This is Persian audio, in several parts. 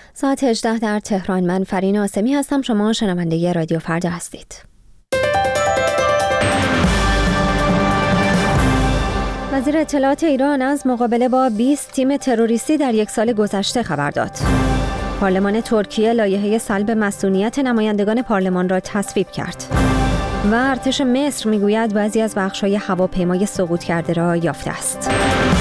ساعت 18 در تهران. من فرین آسمی هستم. شما شنونده رادیو فردا هستید. وزیر اطلاعات ایران از مقابله با 20 تیم تروریستی در یک سال گذشته خبر داد. پارلمان ترکیه لایحه سلب مصونیت نمایندگان پارلمان را تصویب کرد. و ارتش مصر میگوید بعضی از بخش‌های هواپیمای سقوط کرده را یافته است.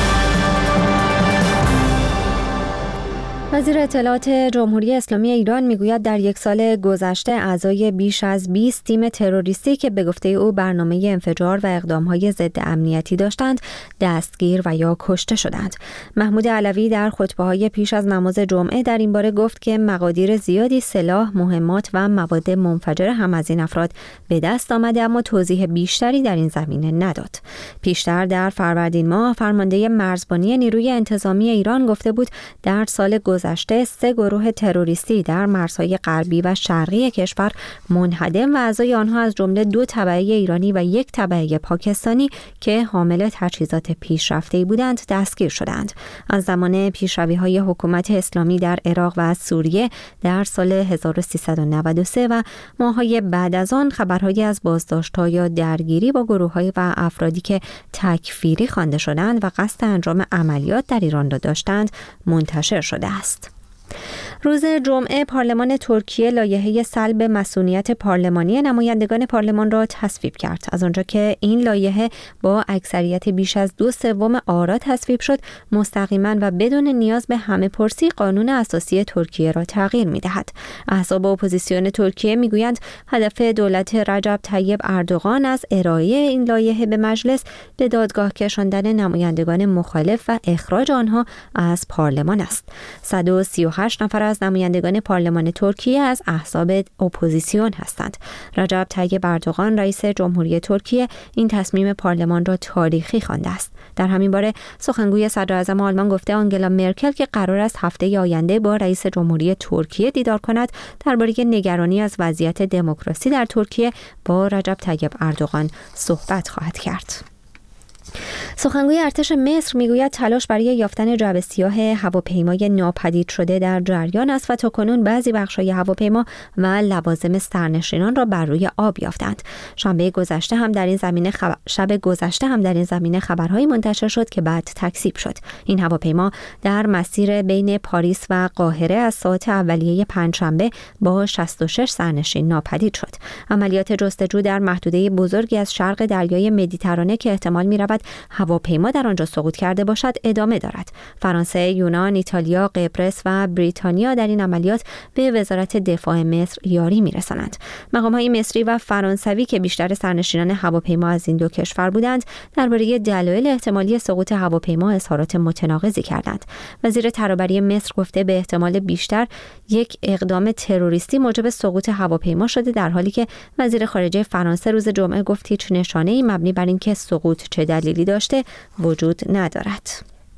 وزیر اطلاعات جمهوری اسلامی ایران میگوید در یک سال گذشته اعضای بیش از 20 تیم تروریستی که به گفته او برنامه انفجار و اقدام‌های ضد امنیتی داشتند دستگیر و یا کشته شدند. محمود علوی در خطبه‌های پیش از نماز جمعه در این باره گفت که مقادیر زیادی سلاح، مهمات و مواد منفجر هم از این افراد به دست آمده، اما توضیح بیشتری در این زمینه نداد. پیشتر در فروردین ماه فرمانده مرزبانی نیروی انتظامی ایران گفته بود در سال گذشته 3 گروه تروریستی در مرزهای غربی و شرقی کشور منهدم و اعضای آنها از جمله 2 تبعه ایرانی و 1 تبعه پاکستانی که حامل تجهیزات پیشرفته‌ای بودند دستگیر شدند. از زمان پیشروی‌های حکومت اسلامی در عراق و سوریه در سال 1393 و ماه‌های بعد از آن خبرهایی از بازداشت‌ها یا درگیری با گروه‌های و افرادی که تکفیری خوانده شدند و قصد انجام عملیات در ایران را داشتند منتشر شده است. روز جمعه پارلمان ترکیه لایحه سلب مصونیت پارلمانی نمایندگان پارلمان را تصویب کرد. از آنجا که این لایحه با اکثریت بیش از 2/3 آرا تصویب شد، مستقیما و بدون نیاز به همه پرسی قانون اساسی ترکیه را تغییر می‌دهد. احزاب اپوزیسیون ترکیه می‌گویند هدف دولت رجب طیب اردوغان از ارائه این لایحه به مجلس به دادگاه کشاندن نمایندگان مخالف و اخراج آنها از پارلمان است. 138 نفر از نمایندگان پارلمان ترکیه از احزاب اپوزیسیون هستند. رجب طیب اردوغان رئیس جمهوری ترکیه این تصمیم پارلمان را تاریخی خوانده است. در همین باره سخنگوی صدراعظم آلمان گفته آنگلا مرکل که قرار است هفته آینده با رئیس جمهوری ترکیه دیدار کند درباره نگرانی از وضعیت دموکراسی در ترکیه با رجب طیب اردوغان صحبت خواهد کرد. سخنگوی ارتش مصر میگوید تلاش برای یافتن جعبه سیاه هواپیمای ناپدید شده در جریان است و تاکنون بعضی بخش‌های هواپیما و لوازم سرنشینان را بر روی آب یافتند. شب گذشته هم در این زمینه خبرهایی منتشر شد که بعد تکذیب شد. این هواپیما در مسیر بین پاریس و قاهره از ساعات اولیه پنجشنبه با 66 سرنشین ناپدید شد. عملیات جستجو در محدوده بزرگی از شرق دریای مدیترانه که احتمال می‌رود هواپیما در آنجا سقوط کرده باشد ادامه دارد. فرانسه، یونان، ایتالیا، قبرس و بریتانیا در این عملیات به وزارت دفاع مصر یاری می‌رسانند. مقام‌های مصری و فرانسوی که بیشتر سرنشینان هواپیما از این 2 کشور بودند، درباره دلایل احتمالی سقوط هواپیما اظهارات متناقضی کردند. وزیر ترابری مصر گفته به احتمال بیشتر یک اقدام تروریستی موجب سقوط هواپیما شده، در حالی که وزیر خارجه فرانسه روز جمعه گفت هیچ نشانه‌ای مبنی بر اینکه سقوط چه دلیلی داشته وجود ندارد.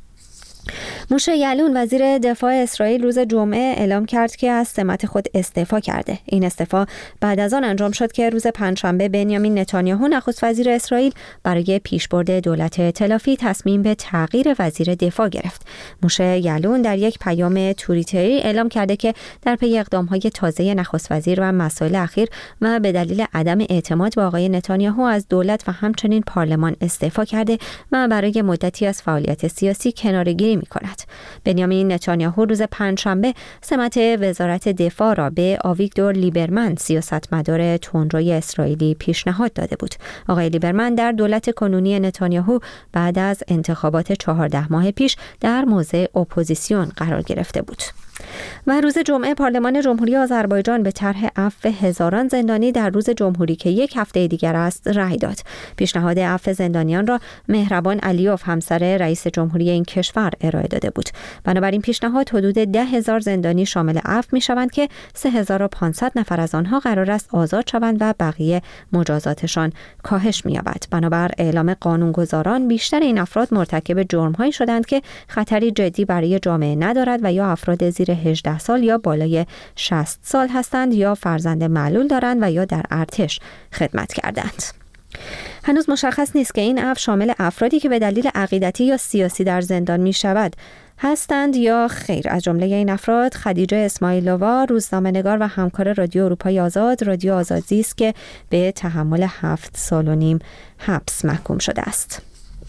موشه یعلون وزیر دفاع اسرائیل روز جمعه اعلام کرد که از سمت خود استعفا کرده. این استعفا بعد از آن انجام شد که روز پنجشنبه بنیامین نتانیاهو نخست وزیر اسرائیل برای پیشبرد دولت ائتلافی تصمیم به تغییر وزیر دفاع گرفت. موشه یعلون در یک پیام توییتری اعلام کرده که در پی اقدام‌های تازه نخست وزیر و مسائل اخیر و به دلیل عدم اعتماد به آقای نتانیاهو از دولت و همچنین پارلمان استعفا کرده و برای مدتی از فعالیت سیاسی کناره‌گیری می‌کند. بنیامین نتانیاهو روز پنجشنبه سمت وزارت دفاع را به آویگدور لیبرمن سیاستمدار تندروی اسرائیلی پیشنهاد داده بود. آقای لیبرمن در دولت کنونی نتانیاهو بعد از انتخابات 14 ماه پیش در موضع اپوزیسیون قرار گرفته بود. و روز جمعه پارلمان جمهوری آذربایجان به طرح عفو هزاران زندانی در روز جمهوری که یک هفته دیگر است رأی داد. پیشنهاد عفو زندانیان را مهربان علیوف همسر رئیس جمهوری این کشور ارائه داده بود. بنابراین پیشنهاد حدود 10,000 زندانی شامل عفو می‌شوند که 3,500 نفر از آنها قرار است آزاد شوند و بقیه مجازاتشان کاهش می‌یابد. بنابر اعلام قانونگذاران بیشتر این افراد مرتکب جرم‌هایی شدند که خطری جدی برای جامعه ندارد و یا افراد زیر 18 سال یا بالای 60 سال هستند یا فرزند معلول دارند و یا در ارتش خدمت کردند. هنوز مشخص نیست که این عفو شامل افرادی که به دلیل عقیدتی یا سیاسی در زندان می شود هستند یا خیر. از جمله این افراد خدیجه اسماعیلووا، روزنامه‌نگار و همکار رادیو اروپای آزاد، رادیو آزادی است که به تحمل 7 سال و نیم حبس محکوم شده است.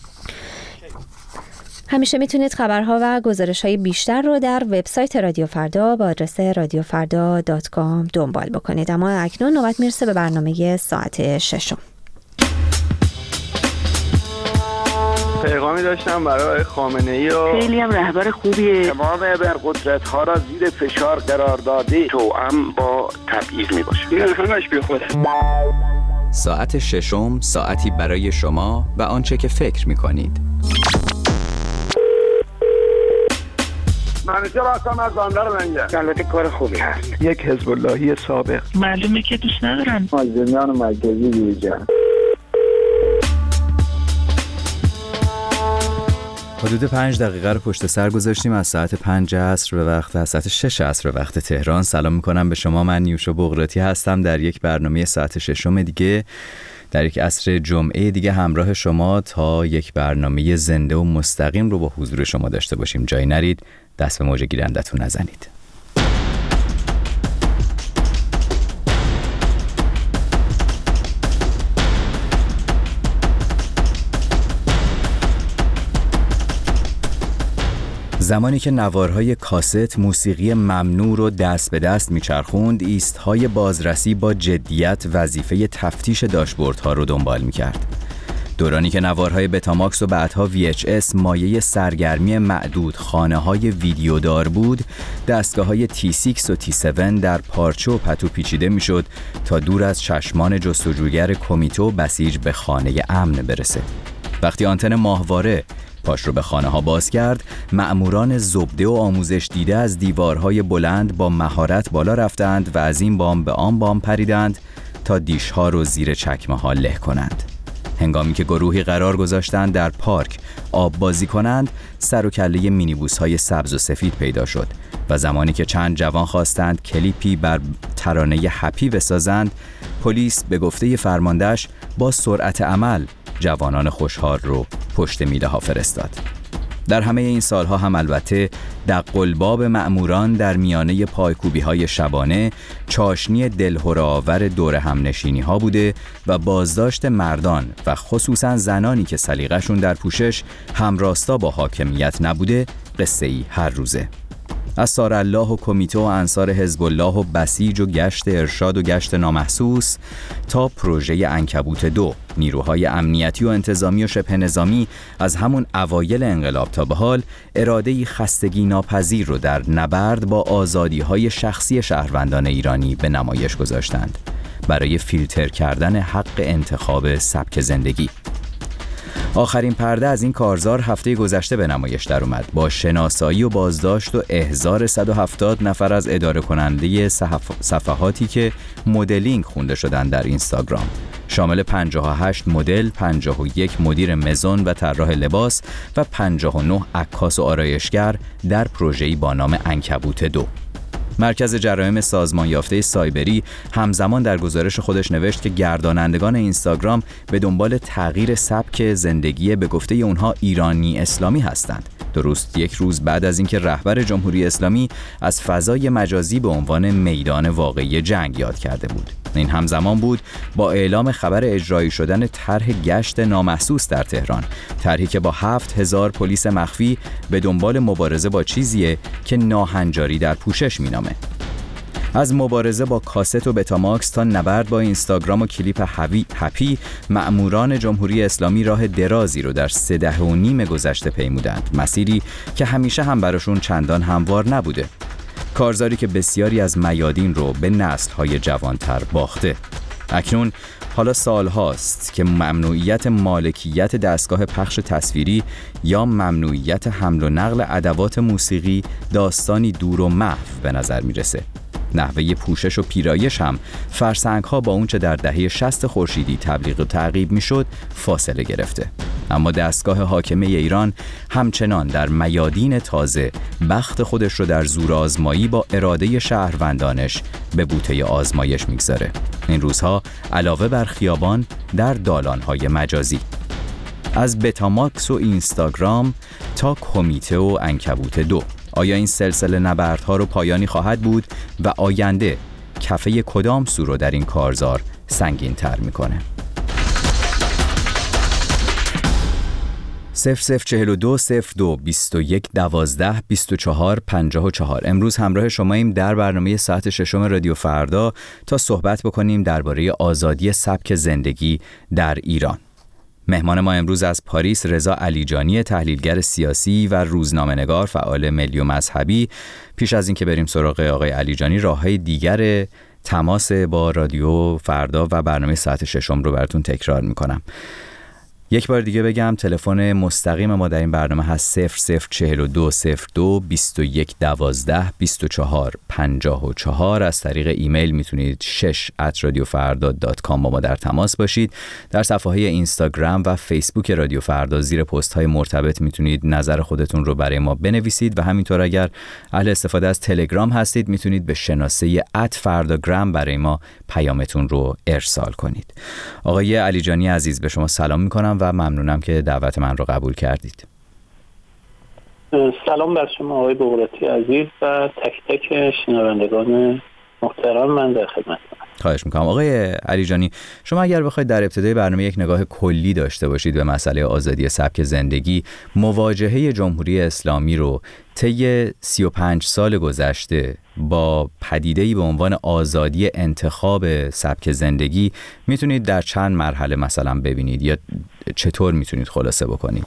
همیشه میتونید خبرها و گزارش‌های بیشتر رو در وبسایت رادیو فردا با آدرس radiofarda.com دنبال بکنید. اما اکنون نوبت میرسه به برنامه ساعت 6. پیغامی داشتم برای خامنه‌ای و خیلی هم رهبر خوبیه. تمام ابرقدرت‌ها را زیر فشار قرار داده، توأم با تبعیض میباشه. این همش بی خوده. ساعت 6 ساعتی برای شما و آنچه که فکر می‌کنید. منیجر هستم از بندر لنگر. البته کار خوبی هست. یک حزب اللهی سابق. معلومه که دوست ندارن. مازندران مرکزی دیجان. حدود 5 دقیقه رو پشت سر گذاشتیم از ساعت 5 عصر به وقت از ساعت 6 عصر به وقت تهران. سلام میکنم به شما. من نیوشا بغراتی هستم در یک برنامه ساعت 6 دیگه، در یک عصر جمعه دیگه همراه شما تا یک برنامه زنده و مستقیم رو با حضور شما داشته باشیم. جایی نرید، دست به موج گیرندتون نزنید. زمانی که نوارهای کاست موسیقی ممنوع رو دست به دست میچرخوند، ایستهای بازرسی با جدیت وظیفه تفتیش داشبوردها رو دنبال میکرد. دورانی که نوارهای بتاماکس و بعدها VHS مایه سرگرمی معدود خانه‌های ویدیودار بود، دستگاه‌های T6 و T7 در پارچه و پتو پیچیده میشد تا دور از چشمان جستجوگر کمیته بسیج به خانه امن برسه. وقتی آنتن ماهواره پاش رو به خانه ها باز کرد، مأموران زبده و آموزش دیده از دیوارهای بلند با مهارت بالا رفتند و از این بام به آن بام پریدند تا دیش ها رو زیر چکمه ها له کنند. هنگامی که گروهی قرار گذاشتند در پارک آب بازی کنند، سر و کله مینیبوس های سبز و سفید پیدا شد و زمانی که چند جوان خواستند کلیپی بر ترانه هپی بسازند، پلیس به گفته فرماندهش با سرعت عمل جوانان خوشحال رو پشت میله ها فرستاد. در همه این سالها هم البته دقلباب مأموران در میانه پایکوبی های شبانه چاشنی دلهره‌آور دور همنشینی ها بوده و بازداشت مردان و خصوصا زنانی که سلیقه‌شون در پوشش همراستا با حاکمیت نبوده قصه‌ای هر روزه. از سارالله و کمیته و انصار حزب الله و بسیج و گشت ارشاد و گشت نامحسوس تا پروژه عنکبوت 2، نیروهای امنیتی و انتظامی و شبه نظامی از همون اوایل انقلاب تا به حال اراده‌ای خستگی ناپذیر رو در نبرد با آزادی‌های شخصی شهروندان ایرانی به نمایش گذاشتند برای فیلتر کردن حق انتخاب سبک زندگی. آخرین پرده از این کارزار هفته گذشته به نمایش در اومد با شناسایی و بازداشت و احضار 170 نفر از اداره کننده صفحاتی که مدلینگ خونده شدن در اینستاگرام، شامل 58 مدل، 51 مدیر مزون و طراح لباس و 59 عکاس و آرایشگر در پروژه‌ای با نام عنکبوت 2. مرکز جرایم سازمان یافته سایبری همزمان در گزارش خودش نوشت که گردانندگان اینستاگرام به دنبال تغییر سبک زندگی به گفته اونها ایرانی اسلامی هستند. درست یک روز بعد از اینکه رهبر جمهوری اسلامی از فضای مجازی به عنوان میدان واقعی جنگ یاد کرده بود. این همزمان بود با اعلام خبر اجرایی شدن طرح گشت نامحسوس در تهران، طرحی که با 7000 پلیس مخفی به دنبال مبارزه با چیزیه که ناهنجاری در پوشش مینامه. از مبارزه با کاست و بتاماکس تا نبرد با اینستاگرام و کلیپ هپی، مأموران جمهوری اسلامی راه درازی رو در 3 دهه و نیم گذشته پیمودند، مسیری که همیشه هم براشون چندان هموار نبوده. کارزاری که بسیاری از میادین رو به نسل‌های جوانتر باخته. اکنون حالا سالهاست که ممنوعیت مالکیت دستگاه پخش تصویری یا ممنوعیت حمل و نقل ادوات موسیقی داستانی دور و محو به نظر میرسه. نحوه پوشش و پیرایش هم فرسنگ‌ها با اون چه در دهه 60 خورشیدی تبلیغ و تعقیب میشد فاصله گرفته. اما دستگاه حاکمه ایران همچنان در میادین تازه بخت خودش رو در زورآزمایی با اراده شهروندانش به بوته آزمایش میگذاره. این روزها علاوه بر خیابان در دالان‌های مجازی، از بتاماکس و اینستاگرام تا کمیته و عنکبوت 2. آیا این سلسله نبردها رو پایانی خواهد بود و آینده کفه کدام سو رو در این کارزار سنگین تر میکنه؟ 0042 02 21 12 24 54. امروز همراه شماییم در برنامه ساعت ششم رادیو فردا تا صحبت بکنیم درباره آزادی سبک زندگی در ایران. مهمان ما امروز از پاریس رضا علیجانی، تحلیلگر سیاسی و روزنامه‌نگار فعال ملی و مذهبی. پیش از اینکه بریم سراغ آقای علیجانی، راه‌های دیگر تماس با رادیو فردا و برنامه ساعت ششم رو براتون تکرار میکنم. یک بار دیگه بگم تلفن مستقیم ما در این برنامه هست 0042 02 21 12 24 54. از طریق ایمیل میتونید 6@radiofarda.com با ما در تماس باشید. در صفحه اینستاگرام و فیسبوک رادیو فردا زیر پست های مرتبط میتونید نظر خودتون رو برای ما بنویسید و همینطور اگر اهل استفاده از تلگرام هستید میتونید به شناسه @فرداگرام برای ما پیامتون رو ارسال کنید. آقای علیجانی عزیز، به شما سلام میکنم و ممنونم که دعوت من رو قبول کردید. سلام بر شما آقای بغراتی عزیز و تک تک شنوندگان محترم، من در خدمتم. خواهش میکنم. آقای علیجانی، شما اگر بخواید در ابتدای برنامه یک نگاه کلی داشته باشید به مسئله آزادی سبک زندگی، مواجهه جمهوری اسلامی رو طی 35 سال گذشته با پدیده‌ای به عنوان آزادی انتخاب سبک زندگی میتونید در چند مرحله مثلا ببینید یا چطور میتونید خلاصه بکنید؟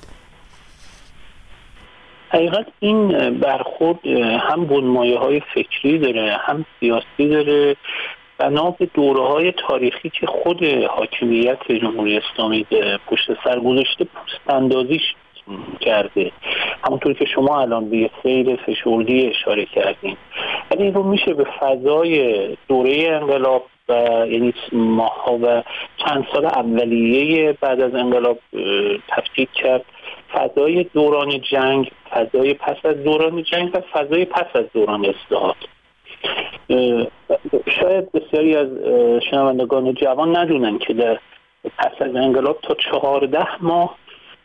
حقیقت این برخورد هم بنمایه‌های فکری داره، هم سیاسی داره، بنا به دوره‌های تاریخی که خود حاکمیت جمهوری اسلامی پشت سر گذاشته پوست‌اندازیش کرده. همونطور که شما الان به سیر فشردی اشاره کردین، ولی این رو میشه به فضای دوره انقلاب و یعنی ماها و چند سال اولیه بعد از انقلاب تفکیک کرد. فضای دوران جنگ، فضای پس از دوران جنگ و فضای پس از دوران اصلاحات. شاید بسیاری از شنوندگان جوان ندونن که در پس از انقلاب تا 14 ماه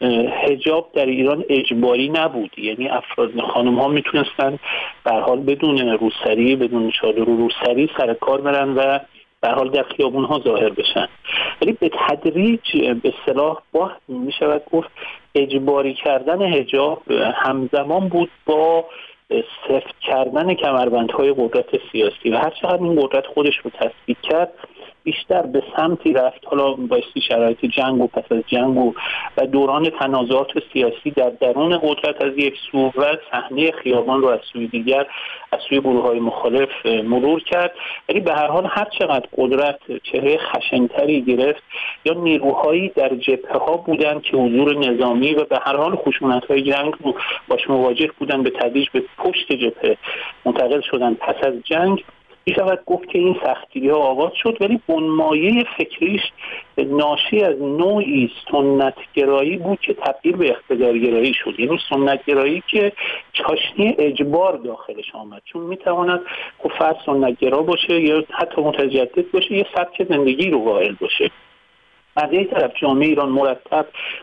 حجاب در ایران اجباری نبود. یعنی افراد خانم ها میتونستن به هر حال بدون روسری، بدون چادر و روسری سر کار برن و به هر حال در خیابون ها ظاهر بشن. ولی به تدریج به اصطلاح با میشود گفت اجباری کردن حجاب همزمان بود با سفت کردن کمربندهای قدرت سیاسی و هر چقدر این قدرت خودش رو تثبیت کرد بیشتر به سمتی رفت. حالا بایستی شرایط جنگ و پس از جنگ و دوران تنازعات سیاسی در درون قدرت از یک سو و صحنه خیابان رو از سوی دیگر، از سوی گروه‌های مخالف مرور کرد. ولی به هر حال هر چقدر قدرت چهره خشن‌تری گرفت یا نیروهایی در جبهه‌ها بودند که حضور نظامی و به هر حال خشونت‌های جنگ رو باش مواجه بودند، به تدریج به پشت جبهه منتقل شدند. پس از جنگ میشود گفت که این سختی‌ها آغاز شد، ولی بنمایه فکریش ناشی از نوعی سنتگرایی بود که تبدیل به اقتدارگرایی شد. یعنی سنتگرایی که چاشنی اجبار داخلش آمد، چون میتواند خب فرد سنتگرا باشه یا حتی متجدد باشه، یه سبک زندگی رو قائل باشه. از یک طرف جامعه ایران مرتب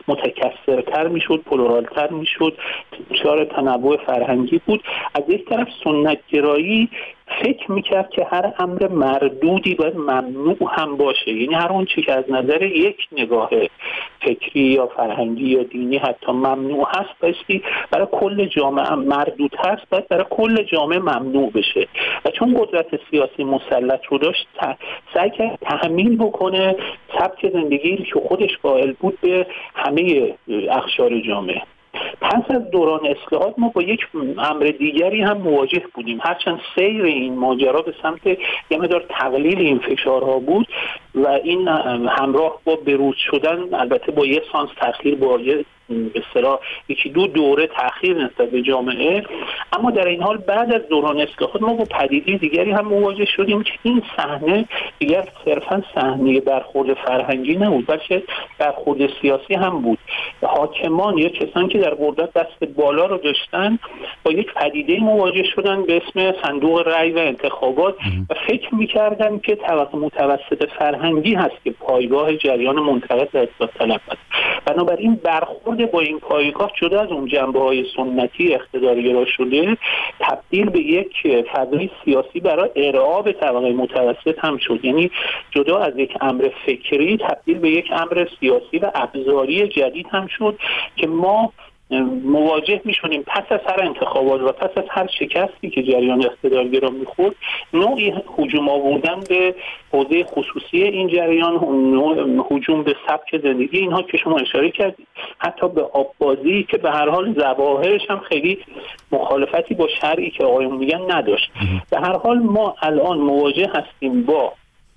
متکثرتر میشد، پلورالتر میشد، دچار تنوع فرهنگی بود. از یک طرف سنتگرایی فکر میکرد که هر امر مردودی باید ممنوع هم باشه. یعنی هر اون چی که از نظر یک نگاه فکری یا فرهنگی یا دینی حتی ممنوع هست بایستی برای کل جامعه مردود هست، باید برای کل جامعه ممنوع بشه. و چون قدرت سیاسی مسلط رو داشت سعی کرد تحمیل بکنه سبک زندگی که خودش قائل بود به همه اقشار جامعه. پس از دوران اصلاحات ما با یک امر دیگری هم مواجه بودیم، هرچند سیر این ماجرا به سمت یه مقدار تقلیل این فشارها بود و این همراه با بروز شدن، البته با یه سانس تأخیر، با یه به اصطلاح یکی دو دوره تأخیر نسبت به جامعه، اما در این حال بعد از دوران اصلاحات ما با پدیده دیگری هم مواجه شدیم که این صحنه دیگر صرفا صحنه برخورد فرهنگی نبود، بلکه برخورد سیاسی هم بود. حاکمان یا کسانی که در قدرت دست بالا رو داشتن با یک پدیده مواجه شدن به اسم صندوق رأی و انتخابات و فکر می‌کردن که طبقه متوسط فرهنگی هست که پایگاه جریان منتقد و اصلاح طلب است. بنابراین برخورد با این پایگاه جدا از اون جنبه‌های سنتی اقتدارگرا شده تبدیل به یک فضای سیاسی برای ارعاب طبقه متوسط هم شد. یعنی جدا از یک امر فکری تبدیل به یک امر سیاسی و ابزاری جدید هم شد که ما مواجه میشونیم پس از هر انتخابات و پس از هر شکستی که جریان اقتدارگرا میخورد نوعی هجوم آوردن به حوزه خصوصی این جریان، نوع هجوم به سبک زندگی اینها که شما اشاره کردید، حتی به آببازی که به هر حال ظواهرش هم خیلی مخالفتی با شرعی که آقایون میگن نداشت. به هر حال ما الان مواجه هستیم با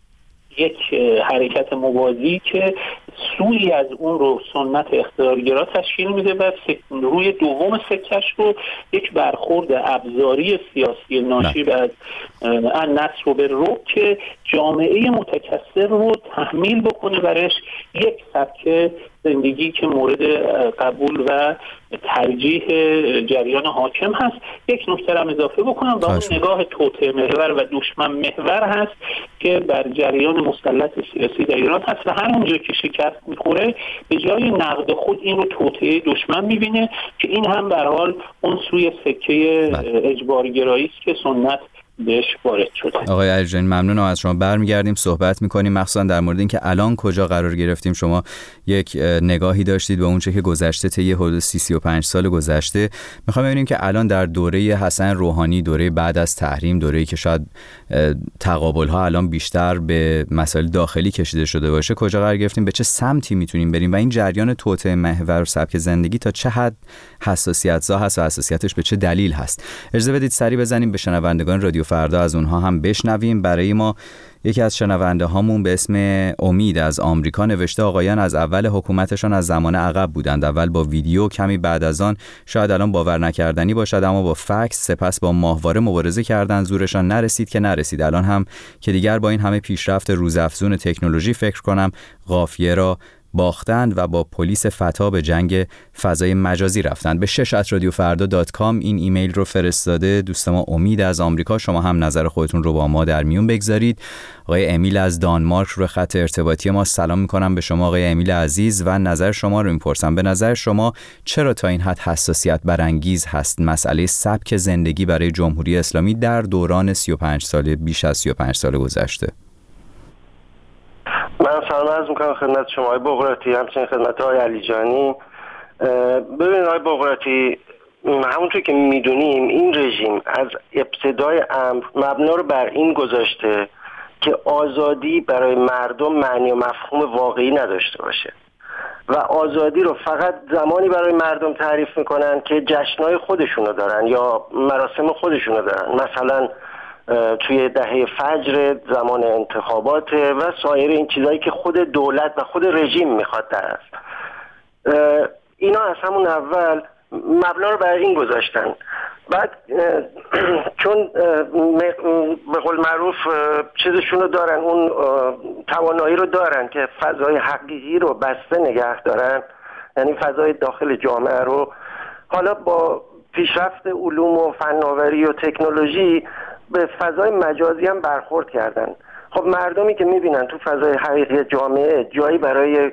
یک حرکت موازی که سوی از اون رو سنت اقتدارگرا تشکیل میده و روی دوم سکش رو یک برخورد ابزاری سیاسی ناشی از النصر و بالرعب که جامعه متکثر رو تحمیل بکنه برش یک سبک زندگی که مورد قبول و ترجیح جریان حاکم هست. یک نکته را اضافه بکنم و اون نگاه توطئه محور و دشمن محور هست که بر جریان مسلط سیاسی در ایران هست و هر اونجا که شکست میخوره به جای نقد خود این رو توطئه دشمن میبینه که این هم به هر حال اون سوی سکه اجبارگرایی است که سنت بهش وارد شده. آقای علیجانی ممنونم از شما. برمیگردیم صحبت میکنیم مخصوصا در مورد اینکه الان کجا قرار گرفتیم. شما یک نگاهی داشتید به اون چه که گذشته طی حدود 35 سال گذشته. میخوام ببینیم که الان در دوره حسن روحانی، دوره بعد از تحریم، دوره‌ای که شاید تقابل‌ها الان بیشتر به مسائل داخلی کشیده شده باشه، کجا قرار گرفتیم، به چه سمتی میتونیم بریم و این جریان توطئه محور و سبک زندگی تا چه حد حساسیت‌زا هست و حساسیتش به چه دلیل هست. اجازه بدید سری بزنیم به شنوندگان رادیو فردا از اونها هم بشنویم. برای ما یکی از شنونده هامون به اسم امید از آمریکا نوشته آقایان از اول حکومتشان از زمان عقب بودند، اول با ویدیو، کمی بعد از آن شاید الان باور نکردنی باشد اما با فکس، سپس با ماهواره مبارزه کردند، زورشان نرسید که نرسید. الان هم که دیگر با این همه پیشرفت روزافزون تکنولوژی فکر کنم قافیه را باختند و با پلیس فتا به جنگ فضای مجازی رفتند. به 6@radiofarda.com این ایمیل رو فرستاده دوست ما امید از آمریکا. شما هم نظر خودتون رو با ما در میون بگذارید. آقای امیل از دانمارک رو خط ارتباطی ما. سلام میکنم به شما آقای امیل عزیز و نظر شما رو میپرسم. به نظر شما چرا تا این حد حساسیت برانگیز هست مسئله سبک زندگی برای جمهوری اسلامی در دوران 35 سال بیش از 35 سال گذشته؟ من سلام عرض میکنم خدمت شما آقای بقراتی، همچنین خدمت آقای علیجانی. ببینید آقای بقراتی، همونطور که میدونیم این رژیم از ابتدای امر مبنا رو بر این گذاشته که آزادی برای مردم معنی و مفهوم واقعی نداشته باشه و آزادی رو فقط زمانی برای مردم تعریف میکنن که جشنهای خودشونو دارن یا مراسم خودشونو دارن، مثلا توی دهه فجر زمان انتخابات و سایر این چیزایی که خود دولت و خود رژیم میخواد در است. اینا از همون اول مبنا رو برای این گذاشتن. بعد چون به قول معروف چیزشون رو دارن، اون توانایی رو دارن که فضای حقیقی رو بسته نگه دارن، یعنی فضای داخل جامعه رو، حالا با پیشرفت علوم و فناوری و تکنولوژی به فضای مجازی هم برخورد کردن. خب مردمی که میبینن تو فضای حقیقی جامعه جایی برای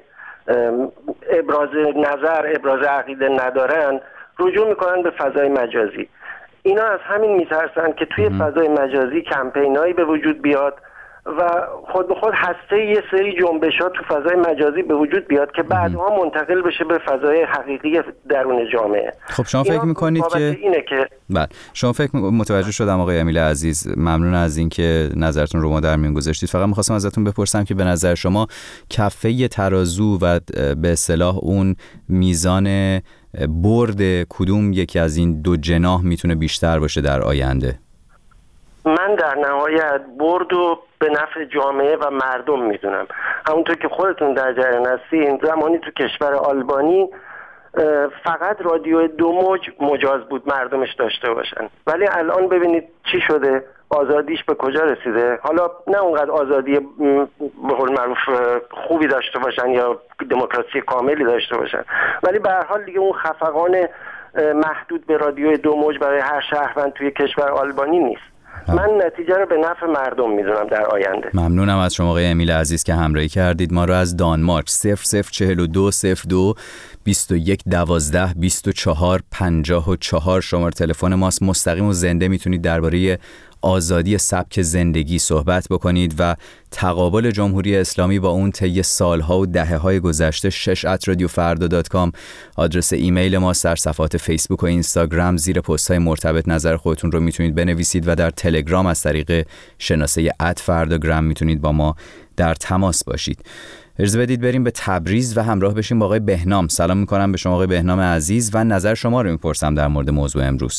ابراز نظر، ابراز عقیده ندارن، رجوع میکنن به فضای مجازی. اینا از همین میترسن که توی فضای مجازی کمپینایی به وجود بیاد و خود به خود هسته یه سری جنبشات تو فضای مجازی به وجود بیاد که بعدها منتقل بشه به فضای حقیقی درون جامعه. خب شما فکر میکنید که بله، شما فکر متوجه شدم آقای امیل عزیز، ممنون از اینکه نظرتون رو ما در میون گذاشتید. فقط می‌خواستم ازتون بپرسم که به نظر شما کفه ترازو و به اصطلاح اون میزان برد کدوم یکی از این دو جناح میتونه بیشتر باشه در آینده؟ من در نهایت برد و به نفع جامعه و مردم میدونم. همونطور که خودتون در جریان هستین، زمانی تو کشور آلبانی فقط رادیو 2 موج مجاز بود مردمش داشته باشن، ولی الان ببینید چی شده، آزادیش به کجا رسیده. حالا نه اونقدر آزادی به قول معروف خوبی داشته باشن یا دموکراسی کاملی داشته باشن، ولی به هر حال دیگه اون خفقان محدود به رادیو 2 موج برای هر شهروند توی کشور آلبانی نیست. من نتیجه رو به نفع مردم میدونم در آینده. ممنونم از شما آقای امیل عزیز که همراهی کردید. ما رو از دانمارک 004202 21 12 24 54 شماره تلفن ماست. مستقیم و زنده میتونید درباره آزادی سبک زندگی صحبت بکنید و تقابل جمهوری اسلامی با اون طی سالها و دهه‌های گذشته 6@radiofarda.com آدرس ایمیل ما. در صفحات فیسبوک و اینستاگرام زیر پست‌های مرتبط نظر خودتون رو میتونید بنویسید و در تلگرام از طریق شناسه @فرداگرام میتونید با ما در تماس باشید. اجازه بدید بریم به تبریز و همراه بشیم با آقای بهنام. سلام میکنم به شما آقای بهنام عزیز و نظر شما رو میپرسم در مورد موضوع امروز.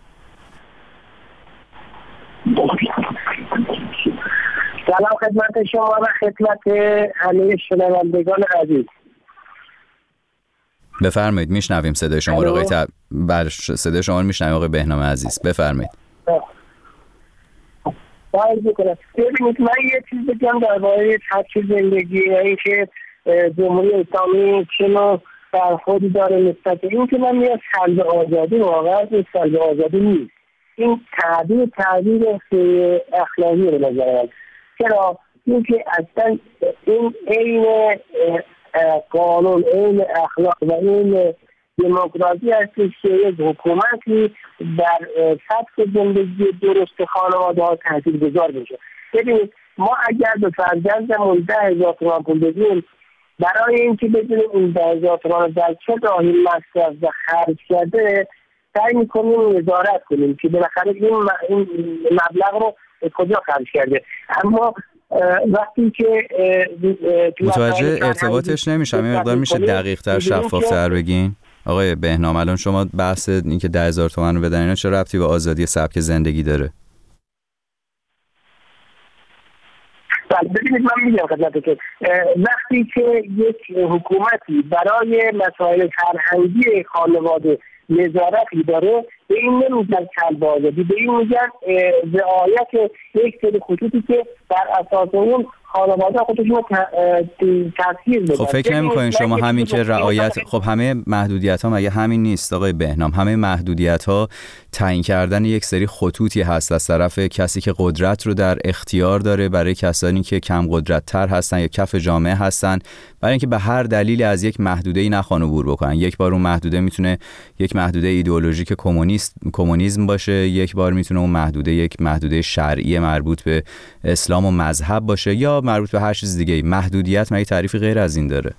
سلام خدمت شما و خدمت همه شنوندگان عزیز. بفرمایید میشنویم صدای شما رو آقای صدای شما رو میشنویم آقای بهنام عزیز. بفرمایید. ببینید من یه چیز بگم درباره سبک زندگی و اینکه جمهوری اسلامی چه نوع برخوردی داره نسبت به این که من میگم سلب آزادی واقعا این سلب آزادی نیست. این تعبیر اخلاقی رو نظرم. چرا؟ اینکه اصلا این عین قانون، عین اخلاق و این دموکراسی هستش که یک حکومتی در سبک زندگی درست خانواده ها تاثیرگذار بشه. ببینید ما اگر به فرزندمون 10,000 تومان پول بدیم، برای اینکه بدونیم این 10,000 تومان در چه راهی مصرف و خرج کرده سعی میکنیم نظارت کنیم که بالاخره این مبلغ رو کجا خرج کرده. اما وقتی که متوجه ارتباطش نمیشم، این مقدار میشه دقیق تر شفاف تر بگین آقای بهنام؟ الان شما بحث این که 10,000 تومان رو بدن اینا چه ربطی به آزادی سبک زندگی داره؟ بله ببینید من میگم خدمتتون که وقتی که یک حکومتی برای مسائل فرهنگی خانواده نظارتی داره، به این نمیگن سلب آزادی، به این میگن رعایت یک سری خطوطی که بر اساس اون خانواده خودشون تاثیر بده. خب فکر نمی‌کنین شما همین که رعایت، خب همه محدودیت‌ها مگه همین نیست آقای بهنام؟ همه محدودیت‌ها تعیین کردن یک سری خطوطی هست از طرف کسی که قدرت رو در اختیار داره برای کسانی که کم قدرت‌تر هستن یا کف جامعه هستن، برای اینکه به هر دلیلی از یک محدوده‌ای نخوان عبور بکنن. یک بار اون محدوده میتونه یک محدوده ایدئولوژیک کمونیسم باشه، یک بار میتونه اون محدوده یک محدوده شرعی مربوط به اسلام و مذهب باشه یا مربوط به هر چیز دیگه. محدودیت مگه تعریفی غیر از این داره؟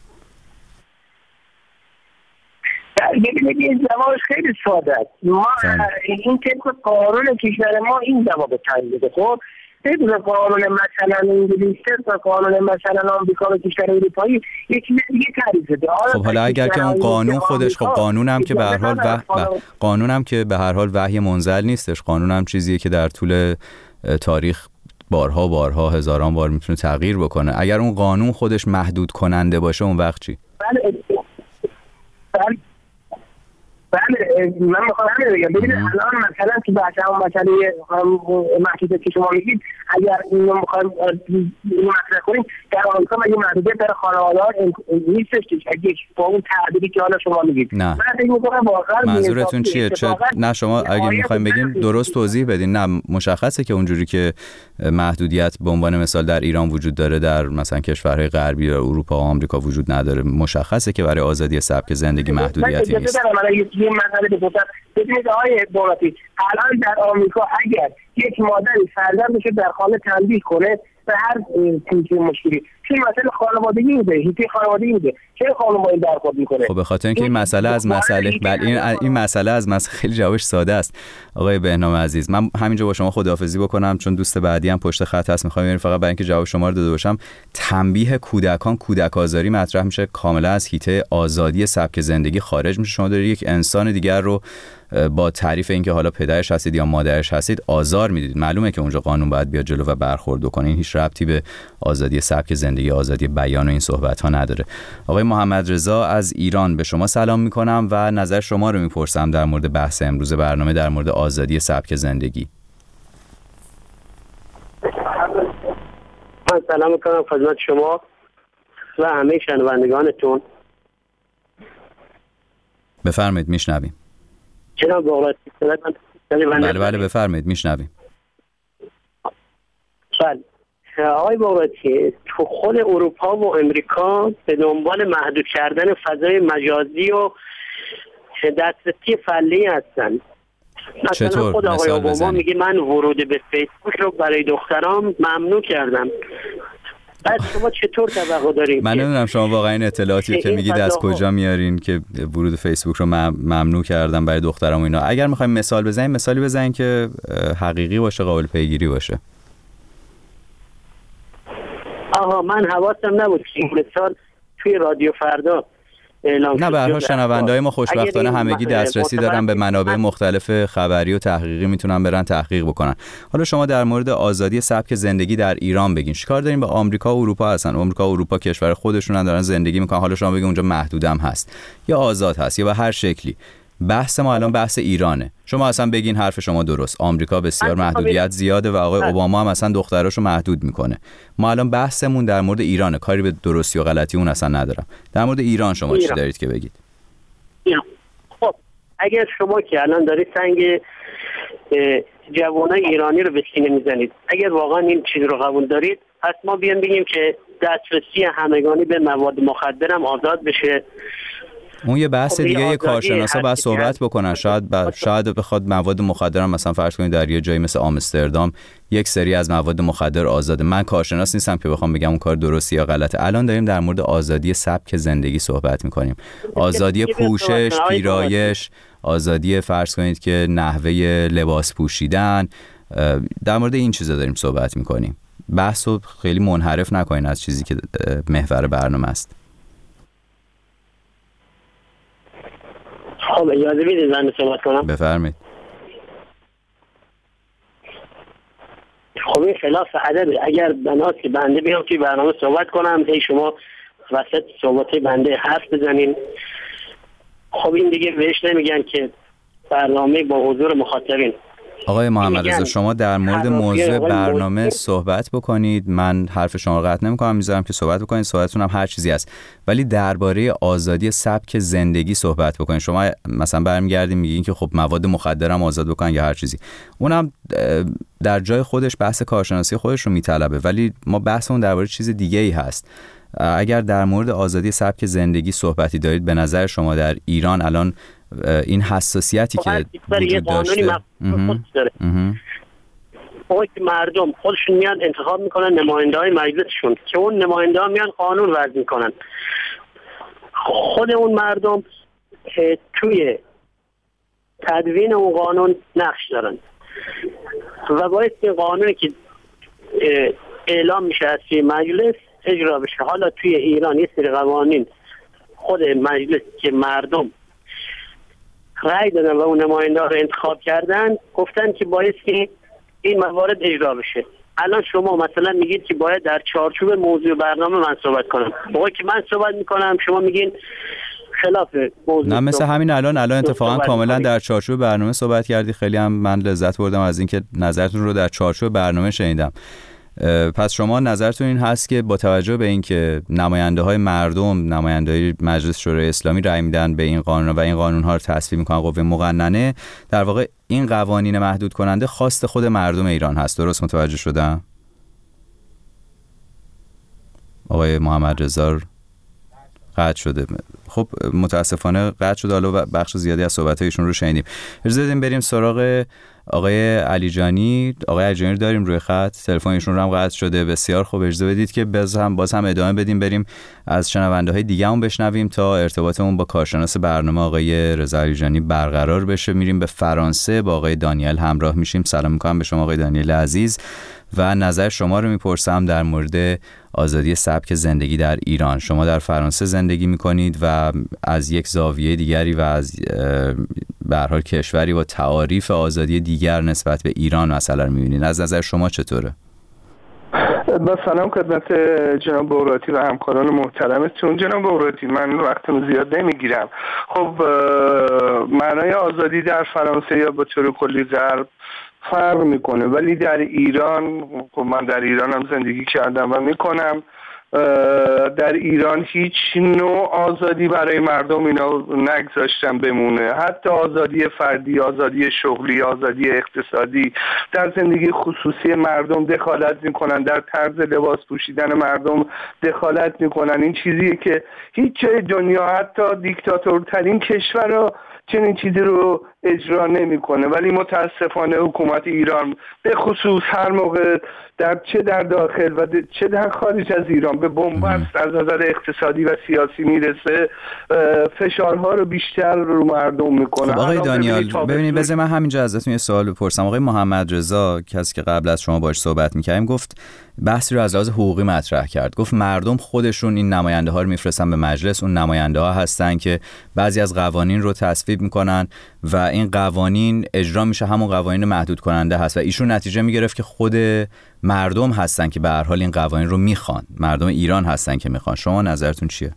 ببینید این جوابش خیلی ساده است. ما این طبق قانون کشور ما این جواب تعیین بده. خب بدون قانون مثلا انگلیس و قانون مثلا آمریکا و کشور اروپایی یک چیز دیگه تعریف بده. خب حالا اگر که اون قانون خودش، خب قانونم که به هر حال قانونم که به هر حال وحی منزل نیستش، قانونم چیزیه که در طول تاریخ بارها هزاران بار میتونه تغییر بکنه. اگر اون قانون خودش محدود کننده باشه اون وقت چی؟ بله من میخوام همین بگم. ببینید الان مثلا تو بحث همون مسئله محدودیت که شما میگید، اگر اینو میخوایم مطرح کنیم، در آمریکا مگه محدودیت در خانواده‌ها نیستش که اگه با اون تعبیری که حالا شما میگید؟ نه منظورتون چیه؟ نه شما اگه میخوایم بگیم درست توضیح بدین. نه مشخصه که اونجوری که محدودیت به عنوان مثال در ایران وجود داره، در مثلا کشورهای غربی یا اروپا و آمریکا وجود نداره. مشخصه که برای آزادی سبک زندگی محدودیتی نیست. یه مسئله بگم. ببینید آقای باقری، الان در آمریکا اگر یک مادری فرزندش در خانه تنبیه کنه به هر چیزی مشکلی، چه مسئله خانوادگی میده، هیچ خانوادگی میده، چه خانواده برخورد میکنه؟ خب به خاطر اینکه این مسئله از مسئله این مسئله از مسئله خیلی جوابش ساده است آقای بهنام عزیز. من همینجا با شما خداحافظی بکنم چون دوست بعدی هم پشت خط هست. میخوام یعنی فقط برای اینکه جواب شما رو داده باشم، تنبیه کودکان، کودک آزاری مطرح میشه، کاملا از حیطه آزادی سبک زندگی خارج میشه. شما دارید یک انسان دیگر رو با تعریف اینکه حالا پدرش هستید یا مادرش هستید آزار میدید. معلومه که اونجا قانون باید بیاد جلو و برخورد کنه. این هیچ ربطی به آزادی سبک زندگی، آزادی بیان و این صحبت ها نداره. آقای محمد رضا از ایران، به شما سلام میکنم و نظر شما رو میپرسم در مورد بحث امروز برنامه در مورد آزادی سبک زندگی. من سلام میکنم خدمت شما و همه شنوندگانتون. بفرمایید میشنویم. جناب باقری بله بفرمایید میشنویم. بله آقای بابتی، تو خود اروپا و امریکا به دنبال محدود کردن فضای مجازی و دسترسی فعلی هستن. مثلا خود آقای اوباما میگه من ورود به فیسبوک رو برای دخترام ممنوع کردم. بعد شما چطور توقع دارین؟ من نمیدونم شما واقعا این اطلاعاتی که میگید از کجا میارین که ورود فیسبوک رو ممنوع کردم برای دخترام و اینا. اگر میخوایم مثال بزنیم، مثالی بزنین که حقیقی باشه، قابل پیگیری باشه. من حواسم نبود که این مثال توی رادیو فردا اعلام شد. نه، به هر حال شنونده‌های ما خوشبختانه همگی دسترسی دارن به منابع مختلف خبری و تحقیقی، میتونن برن تحقیق بکنن. حالا شما در مورد آزادی سبک زندگی در ایران بگین. چیکار دارین با آمریکا و اروپا هستن؟ آمریکا و اروپا کشور خودشونن، دارن زندگی میکنن. حالا شما بگین اونجا محدودم هست یا آزاد هست یا به هر شکلی. بحث ما الان بحث ایرانه. شما اصلا بگین حرف شما درست. آمریکا بسیار محدودیت زیاده و آقای اوباما هم اصلا دختراشو محدود میکنه. ما الان بحثمون در مورد ایرانه. کاری به درستی و غلطی اون اصلا ندارم. در مورد ایران شما چی دارید که بگید؟ خب اگر شما که الان دارید سنگ جوانای ایرانی رو به سینه میزنید، اگر واقعا این چیز رو قبول دارید، پس ما بیان بگیم که دسترسی همگانی به مواد مخدر هم آزاد بشه. اون یه بحث دیگه، یه کارشناسا باید صحبت بکنن. شاید بخواد مواد مخدر هم مثلا فرض کنید در یه جایی مثل آمستردام یک سری از مواد مخدر آزاده. من کارشناس نیستم که بخوام بگم اون کار درستی یا غلطه. الان داریم در مورد آزادی سبک زندگی صحبت میکنیم. آزادی پوشش، پیرایش، آزادی فرض کنید که نحوه لباس پوشیدن، در مورد این چیزا داریم صحبت میکنیم. بحثو خیلی منحرف نکنین از چیزی که محور برنامه است. خب اجازه بدید من صحبت کنم. بفرمایید. خب این خلاف ادبه. اگر بناست که بنده بیام توی برنامه صحبت کنم، هی شما وسط صحبت بنده حرف بزنین، خب این دیگه بهش نمیگن که برنامه با حضور مخاطبین. آقای محمد رضا، شما در مورد موضوع برنامه صحبت بکنید. من حرف شما رو قطع نمی‌کنم، میذارم که صحبت بکنید. صحبتتون هم هر چیزی هست، ولی درباره آزادی سبک زندگی صحبت بکنید. شما مثلا برمیگردین میگین که خب مواد مخدر هم آزاد بکنن یا هر چیزی. اونم در جای خودش بحث کارشناسی خودش رو میطلبه، ولی ما بحثمون درباره چیز دیگه‌ای هست. اگر در مورد آزادی سبک زندگی صحبتی دارید، به نظر شما در ایران الان این حساسیتی که وجود داشته اوه که مردم خودشون میان انتخاب میکنن نماینده های مجلسشون که اون نماینده ها میان قانون وضع میکنن. خود اون مردم توی تدوین اون قانون نقش دارن و باید این قانونی که اعلام میشه از توی مجلس اجرا بشه. حالا توی ایران یه سری قوانین خود مجلس که مردم رأی دادن و اون نماینده رو انتخاب کردن گفتن که باید که این موارد اجرا بشه. الان شما مثلا میگید که باید در چارچوب موضوع برنامه من صحبت کنم، موقعی که من صحبت میکنم شما میگین خلاف موضوع. نه مثل همین الان اتفاقا کاملا در چارچوب برنامه صحبت کردی. خیلی هم من لذت بردم از اینکه نظرتون رو در چارچوب برنامه شنیدم. پس شما نظرتون این هست که با توجه به اینکه نماینده‌های مردم، نماینده‌های مجلس شورای اسلامی رأی میدن به این قانون و این قانون‌ها رو تصویب میکنن قوه مقننه، در واقع این قوانین محدود کننده خواست خود مردم ایران هست. درست متوجه شدم؟ آقای محمد رضا قطع شده. خب متاسفانه قطع شده. حالا بخش زیادی از صحبت‌هایشون رو شنیدیم. اجازه بدیم بریم سراغ آقای علیجانی. آقای علیجانی رو داریم روی خط، تلفنشون رو هم قطع شده. بسیار خوب، اجازه بدید که باز هم ادامه بدیم، بریم از شنونده‌های دیگه هم بشنویم تا ارتباطمون با کارشناس برنامه آقای رضا علیجانی برقرار بشه. میریم به فرانسه، با آقای دانیل همراه میشیم. سلام میکنم به شما آقای دانیل عزیز و نظر شما رو میپرسم در مورد آزادی سبک زندگی در ایران. شما در فرانسه زندگی میکنید و از یک زاویه دیگری و از به هر حال کشوری با تعاریف آزادی دیگر نسبت به ایران مثلا رو میبینید. از نظر شما چطوره؟ با سلام خدمت جناب بغراتی و همکاران محترمتون. جناب بغراتی، من وقتم زیاد نمیگیرم. خب معنای آزادی در فرانسه یا به طور کلی غرب فرق میکنه، ولی در ایران، خب من در ایران هم زندگی کردم و میکنم، در ایران هیچ نوع آزادی برای مردم اینا نگذاشتن بمونه، حتی آزادی فردی، آزادی شغلی، آزادی اقتصادی. در زندگی خصوصی مردم دخالت میکنن، در طرز لباس پوشیدن مردم دخالت میکنن. این چیزیه که هیچ جای دنیا، حتی دیکتاتورترین کشور رو چنین چیزی رو اجرا نمیکنه. ولی متاسفانه حکومت ایران به خصوص هر موقع چه در داخل و چه در خارج از ایران به بنبست از نظر اقتصادی و سیاسی میرسه، فشارها رو بیشتر رو مردم میکنه. خب آقای دانیال ببینید، بذار من همینجا ازتون یه سوال بپرسم. آقای محمد رضا، کسی که قبل از شما باهاش صحبت می‌کردیم، گفت بحثی رو از لحاظ حقوقی مطرح کرد. گفت مردم خودشون این نماینده ها رو میفرستن به مجلس، اون نماینده ها هستن که بعضی از قوانین رو تصویب میکنن و این قوانین اجرا میشه، همون قوانین محدود کننده هست و ایشون نتیجه میگرفت که خود مردم هستن که به هر حال این قوانین رو میخوان، مردم ایران هستن که میخوان. شما نظرتون چیه؟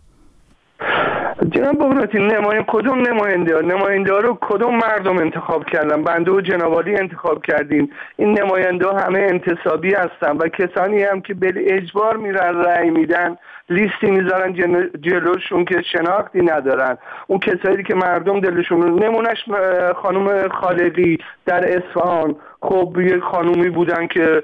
جناب بغراتی، کدوم نماینده رو کدوم مردم انتخاب کردن؟ بنده و جناب عالی انتخاب کردیم. این نماینده همه انتصابی هستن و کسانی هم که به اجبار میرن رأی میدن، لیستی میذارن جلوشون که شناختی ندارن. اون کسایی که مردم دلشون، نمونش خانم خالقی در اصفهان، خب یک خانومی بودن که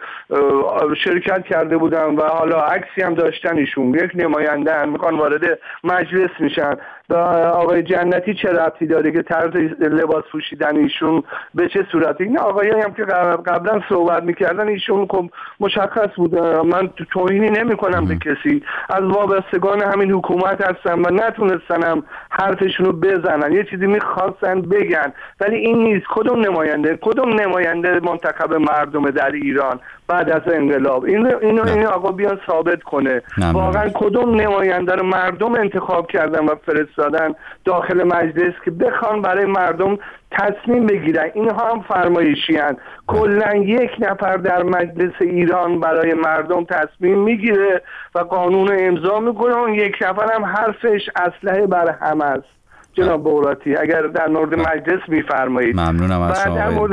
شرکت کرده بودن و حالا عکسی هم داشتن، ایشون یک نماینده هم میخوان وارد مجلس میشن. و آقای جنتی چه ربطی داره که طرز لباس پوشیدن ایشون به چه صورتی؟ این آقایایی هم که قبلا صحبت میکردن، ایشون خب مشخص بود. من توهینی نمیکنم به کسی، از وابستگان همین حکومت هستن و نتونستن هم حرفشون رو بزنن، یه چیزی میخواستن بگن، ولی این نیست. کدوم نماینده منتخب مردم در ایران بعد از انقلاب؟ این آقا بیان ثابت کنه واقعا کدوم نماینده رو مردم انتخاب کردن و فرستادن داخل مجلس که بخوان برای مردم تصمیم بگیرن. اینها هم فرمایشی هستند. کلا یک نفر در مجلس ایران برای مردم تصمیم میگیره و قانون رو امضا میکنه، اون یک نفر هم حرفش اسلحه بر همه است. جناب بغراتی، اگر در مورد مجلس میفرمایید. ممنونم از شما.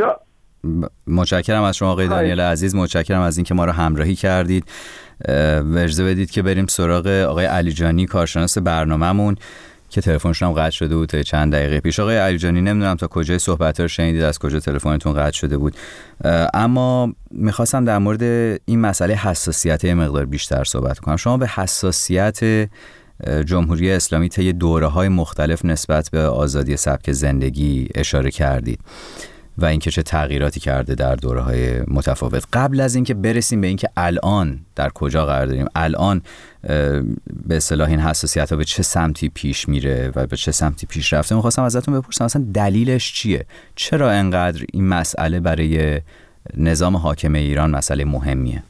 متشکرم از شما آقای دانیال عزیز، متشکرم از اینکه ما رو همراهی کردید. اجازه بدید که بریم سراغ آقای علیجانی، کارشناس برنامه‌مون که تلفنشون هم قطع شده بود تا چند دقیقه پیش. آقای علیجانی، نمیدونم تا کجای صحبت رو شنیدید، از کجا تلفنتون قطع شده بود، اما میخواستم در مورد این مسئله حساسیت یه مقدار بیشتر صحبت کنم. شما به حساسیت جمهوری اسلامی طی دوره‌های مختلف نسبت به آزادی سبک زندگی اشاره کردید و اینکه چه تغییراتی کرده در دوره‌های متفاوت. قبل از اینکه برسیم به اینکه الان در کجا قرار داریم، الان به اصطلاح این حساسیت‌ها به چه سمتی پیش میره و به چه سمتی پیش رفته، می‌خواستم ازتون بپرسم اصلا دلیلش چیه؟ چرا انقدر این مسئله برای نظام حاکم ایران مسئله مهمیه؟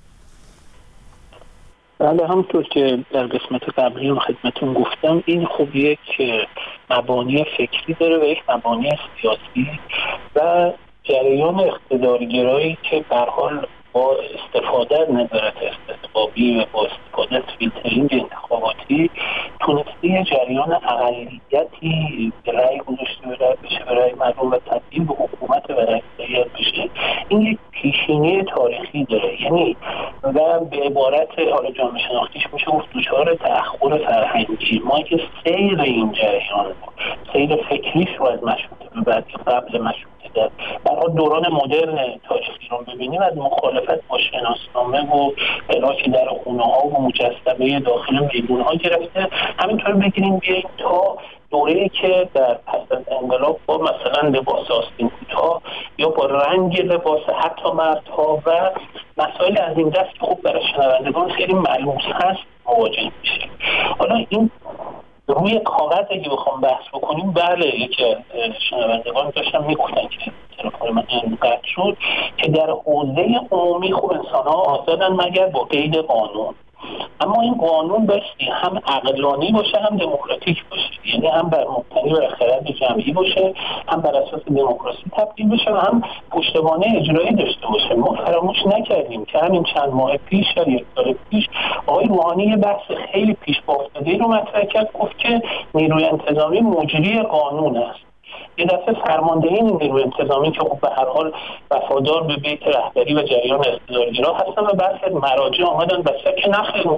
بله، همونطور که در قسمت قبلی خدمتون گفتم، این خب یک مبانی فکری داره و یک مبانی سیاسی و جریان اقتدارگرایی که به هر حال با استفاده از نظارت استتبابی و با استفاده از فیلترینگ انتخاباتی تونسته یه جریان اقلیتی رأی گذاشته بشه برای مردم و تبدیل به حکومت و رأیت بشه. این یک پیشینه تاریخی داره، یعنی و به عبارت حالا جامعه شناختیش میشه گفت دچار تأخر فرهنگی. ما که سیر این جریان سیر فکریش رو از مشروطه به بعد که قبل مشروطه در برای دوران مدرن تاریخی رو ببینیم، از مخالفت با شناسنامه و اراکی در خونه ها و مجسمه داخل میدون ها گرفته، همینطور بگیریم بیاییم تا دوره‌ای که در پس از انقلاب با مثلا لباس آستین کوتاه یا با رنگ لباس حتی مردها و مسائل از این دست خوب برای شنوندگان خیلی ملموس هست مواجه میشه. حالا این روی کاغذ اگه بخوام بحث بکنیم، بله یکی شنوندگان داشتن میگفتن که تلفن من قطع شد که در حوزه عمومی خب انسان‌ها آزادن مگر با قید قانون، اما این قانون بایستی هم عقلانی باشه هم دموکراتیک باشه، یعنی هم بر مبتنی بر خرد جمعی باشه، هم بر اساس دموکراسی تبدیل بشه و هم پشتوانه اجرایی داشته باشه. ما فراموش نکردیم که همین چند ماه پیش یا یک سال پیش آقای روحانی یه بحث خیلی پیش بافتاده‌ای رو مطرح کرد، گفت که نیروی انتظامی مجری قانون است. یه دفعه فرماندهی نیروی انتظامی که خب به هر حال وفادار به بیت رهبری و جریان اقتدارگرا هستن و بعضی از مراجع آمدن بسیار که نخیر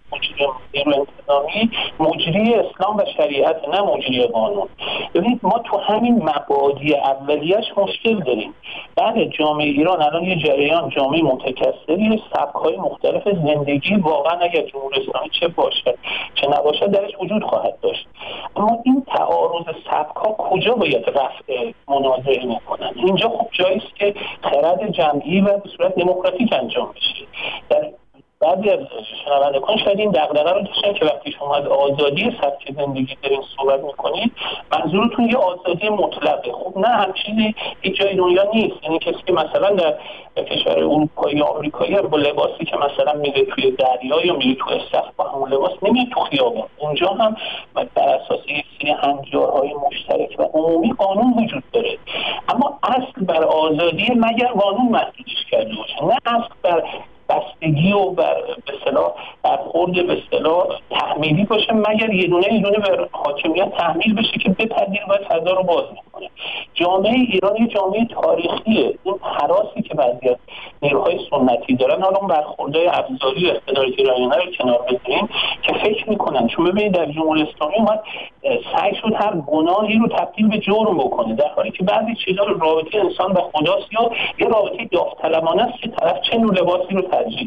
مجری نیروی انتظامی مجری اسلام و شریعت، نه مجری قانون. ببینید ما تو همین مبادی اولیه‌اش مشکل داریم. بله جامعه ایران الان یه جامعه متکثری، سبک‌های مختلف زندگی واقعا اگر جمهوری اسلامی چه باشد چه نباشد درش وجود خواهد داشت. اما این تعارض سبک‌ها کجا باید رفع منازعه میکنن؟ اینجا خب جایی است که خرد جمعی و به صورت دموکراتیک انجام بشه. در بعضی از شنوندگان شاید این دغدغه رو داشتن که وقتی شما از آزادی سبک زندگی دارین صحبت میکنید منظورتون یه آزادی مطلقه. خب نه، هم چیزی هیچ جای دنیا نیست. یعنی کسی که مثلا در کشور اروپایی یا آمریکایی با لباسی که مثلا میره توی دریا یا میره توی استخر با همون لباس نمیاد تو خیابان. اونجا هم بر اساس یک سری هنجارهای مشترک و عمومی قانون وجود داره. اما اصل بر آزادی مگر قانون محدودش کرده باشه، نه اصل بر بستگی و بر به اصطلاح برخورد به اصطلاح تحمیلی باشه، مگر یه دونه به حاکمیت تحمیل بشه که بپذیر و فضا رو باز میکنه. جامعه ایران یه جامعه تاریخیه. این هراسی که بعضی از نیروهای سنتی دارن، حالا اون برخوردهای ابزاری و اقتدار گرایانه رو کنار بذاریم که فکر میکنن، چون ببینید در جمهوری اسلامی اومد سعی شد هر گناهی رو تبدیل به جرم بکنه، در حالی که بعضی چیزا رو رابطه انسان و خداست یا یه رابطه داوطلبانه است که طرف چه نوع لباسی رو ترجیح.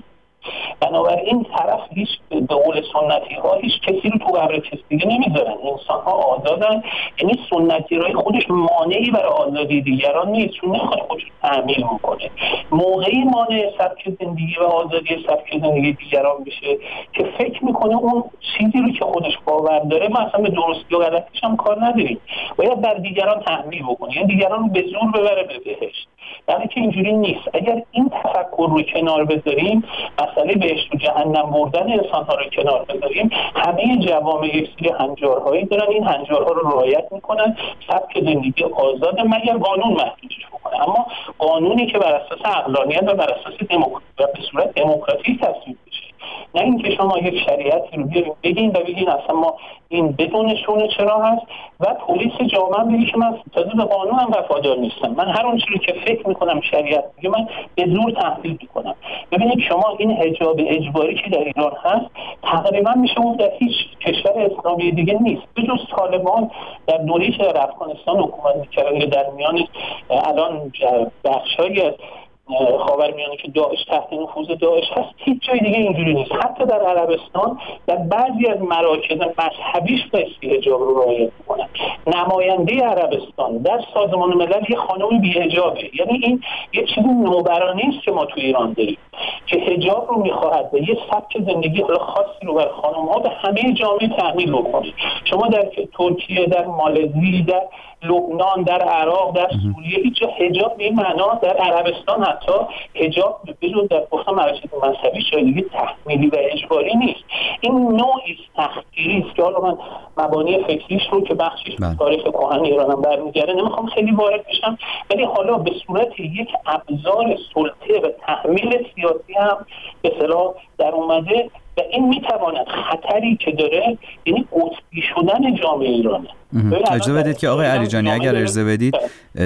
بنابراین طرف هیچ به قول سنتی ها هیچ کسی رو تو قبر کسی دیگه نمیذارن. انسان ها آزادن. یعنی سنت‌گرایی خودش مانعی برای آزادی دیگران نیست، چون نمیخواد خودش تعمیل میکنه. موقعی مانع سبک زندگی و آزادی سبک زندگی دیگران بشه که فکر میکنه اون چیزی رو که خودش باور داره ما اصلا به درستی و غلطیش هم کار نداریم، باید بر دیگران تحمیل بکنه، یعنی دیگران رو به زور ببره به بهشت. یعنی که اینجوری نیست. اگر این تفکر رو کنار بذاریم، مسئله بهشت و جهنم بردن انسان‌ها رو کنار بذاریم، همه جوامع یک سری هنجارهایی دارن، این هنجارها رو رعایت میکنن، سبک زندگی آزاد مگر قانون محدودش بکنه. اما قانونی که بر اساس عقلانیت و بر اساس و به صورت دموکراتیک تصویب بشه، نه اینکه شما یک شریعتی رو بیاریم بگین و بگین اصلا ما این بدون شونه چرا هست و پلیس جامعه بگی که من تازه به قانون هم وفادار نیستم، من هر اون چیزی که فکر میکنم شریعت میگه من به زور تحمیل میکنم. ببینید شما این حجاب اجباری که در ایران هست تقریبا میشه اون در هیچ کشور اسلامی دیگه نیست به جز طالبان در دوره‌ای که در افغانستان حکومت می‌کردن یا در میان الان بخشای خاورمیانه که داعش تحت نفوذ داعش هست، هیچ جای دیگه اینجوری نیست. حتی در عربستان در بعضی از مراکز مذهبیش بایستی حجاب رو رعایت میکنن. نماینده عربستان در سازمان ملل یه خانم بی‌حجابه. یعنی این یه چیزی نوبرانه است که ما تو ایران داریم که حجاب رو میخواهد و یه سبک زندگی خاصی رو بر خانم‌ها به همه جامعه تحمیل بکنه. شما در ترکیه، در مالزی، در لبنان، در عراق، در سوریه هیچ جا حجاب به این معنا، در عربستان حتی حجاب به جز در گفتم مراکز مذهبی جای دیگه تحمیلی و اجباری نیست. این نوعی تحقیری است که حالا من مبانی فکریش رو که بخشش تاریخ کهن ایرانم برمیگرده نمیخوام خیلی وارد بشم، ولی حالا به صورت یک ابزار سلطه و تحمیل سیاسی هم به اصطلاح در اومده و این میتواند خطری که داره یعنی قطبی شدن جامعه ایرانه. اجازه بدید که آقای علیجانی اگر اجازه بدید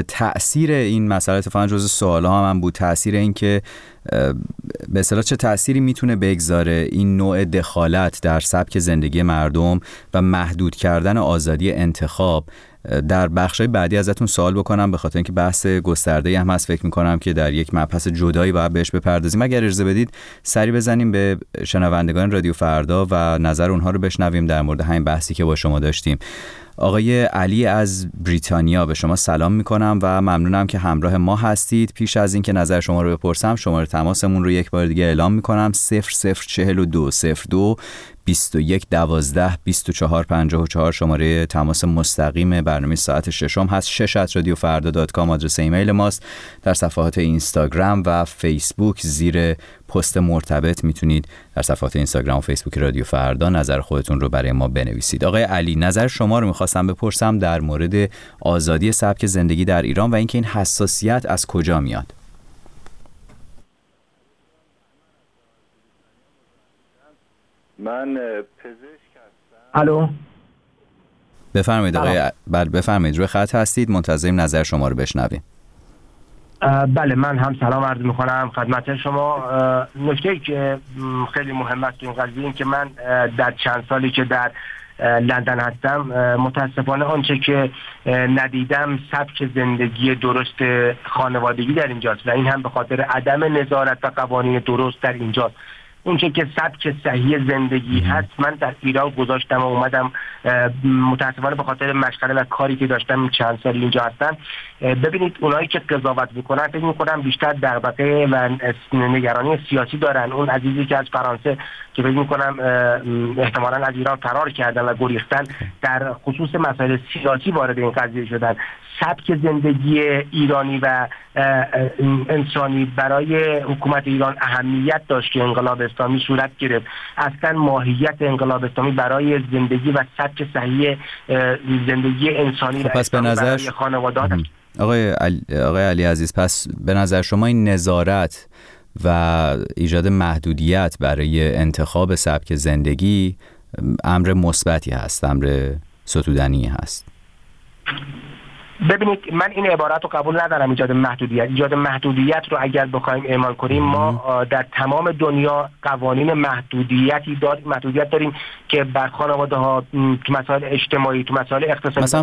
تأثیر این مسئله اتفاقا جزو سوال‌ها من بود، تأثیر این که به اصطلاح چه تأثیری میتونه بگذاره این نوع دخالت در سبک زندگی مردم و محدود کردن آزادی انتخاب. در بخشای بعدی ازتون سوال بکنم به خاطر اینکه بحث گسترده‌ای هم هست، فکر می‌کنم که در یک مبحث جدایی باید بهش بپردازیم. اگر اجازه بدید سری بزنیم به شنوندگان رادیو فردا و نظر اونها رو بشنویم در مورد همین بحثی که با شما داشتیم. آقای علی از بریتانیا، به شما سلام میکنم و ممنونم که همراه ما هستید. پیش از اینکه نظر شما رو بپرسم شماره تماسمون رو یک بار دیگه اعلام میکنم: 0042 02 21 12 24 54 شماره تماس مستقیم برنامه ساعت ششم هست. 6@radiofarda.com آدرس ایمیل ماست. در صفحات اینستاگرام و فیسبوک زیر پست مرتبط میتونید در صفحات اینستاگرام و فیسبوک رادیو فردا نظر خودتون رو برای ما بنویسید. آقای علی، نظر شما رو میخواستم بپرسم در مورد آزادی سبک زندگی در ایران و اینکه این حساسیت از کجا میاد. من پزشک هستم. الو، بفرمایید آقای بفرمایید، روی خط هستید، منتظریم نظر شما رو بشنویم. بله، من هم سلام عرض میکنم خدمت شما. نکته که خیلی مهم است این قضیه این که من در چند سالی که در لندن هستم متاسفانه آنچه که ندیدم سبک زندگی درست خانوادگی در اینجاست و این هم به خاطر عدم نظارت و قوانین درست در اینجاست. اونچه که سبک صحیح زندگی هست من در ایران گذاشتم و اومدم، متاسفانه به خاطر مشغله و کاری که داشتم چند سال اینجا هستم. ببینید اونایی که قضاوت میکنن فکر میکنم بیشتر دغدغه و نگرانی سیاسی دارن. اون عزیزی که از فرانسه که فکر میکنم احتمالاً از ایران فرار کردن و گریختن در خصوص مسائل سیاسی وارد این قضیه شدن. سبک زندگی ایرانی و انسانی برای حکومت ایران اهمیت داشت که انقلاب اسلامی صورت گرفت. اصلا ماهیت انقلاب اسلامی برای زندگی و سبک صحیح زندگی انسانی و پس به نظر خانواده‌ها آقای علی عزیز، پس به نظر شما این نظارت و ایجاد محدودیت برای انتخاب سبک زندگی امر مثبتی هست، امر ستودنی هست؟ ببینید، من این عبارت رو قبول ندارم. ایجاد محدودیت رو اگر بخوایم اعمال کنیم، ما در تمام دنیا قوانین محدودیت داریم که بر خانواده ها تو مسائل اجتماعی، تو مسائل اقتصادی، مثلا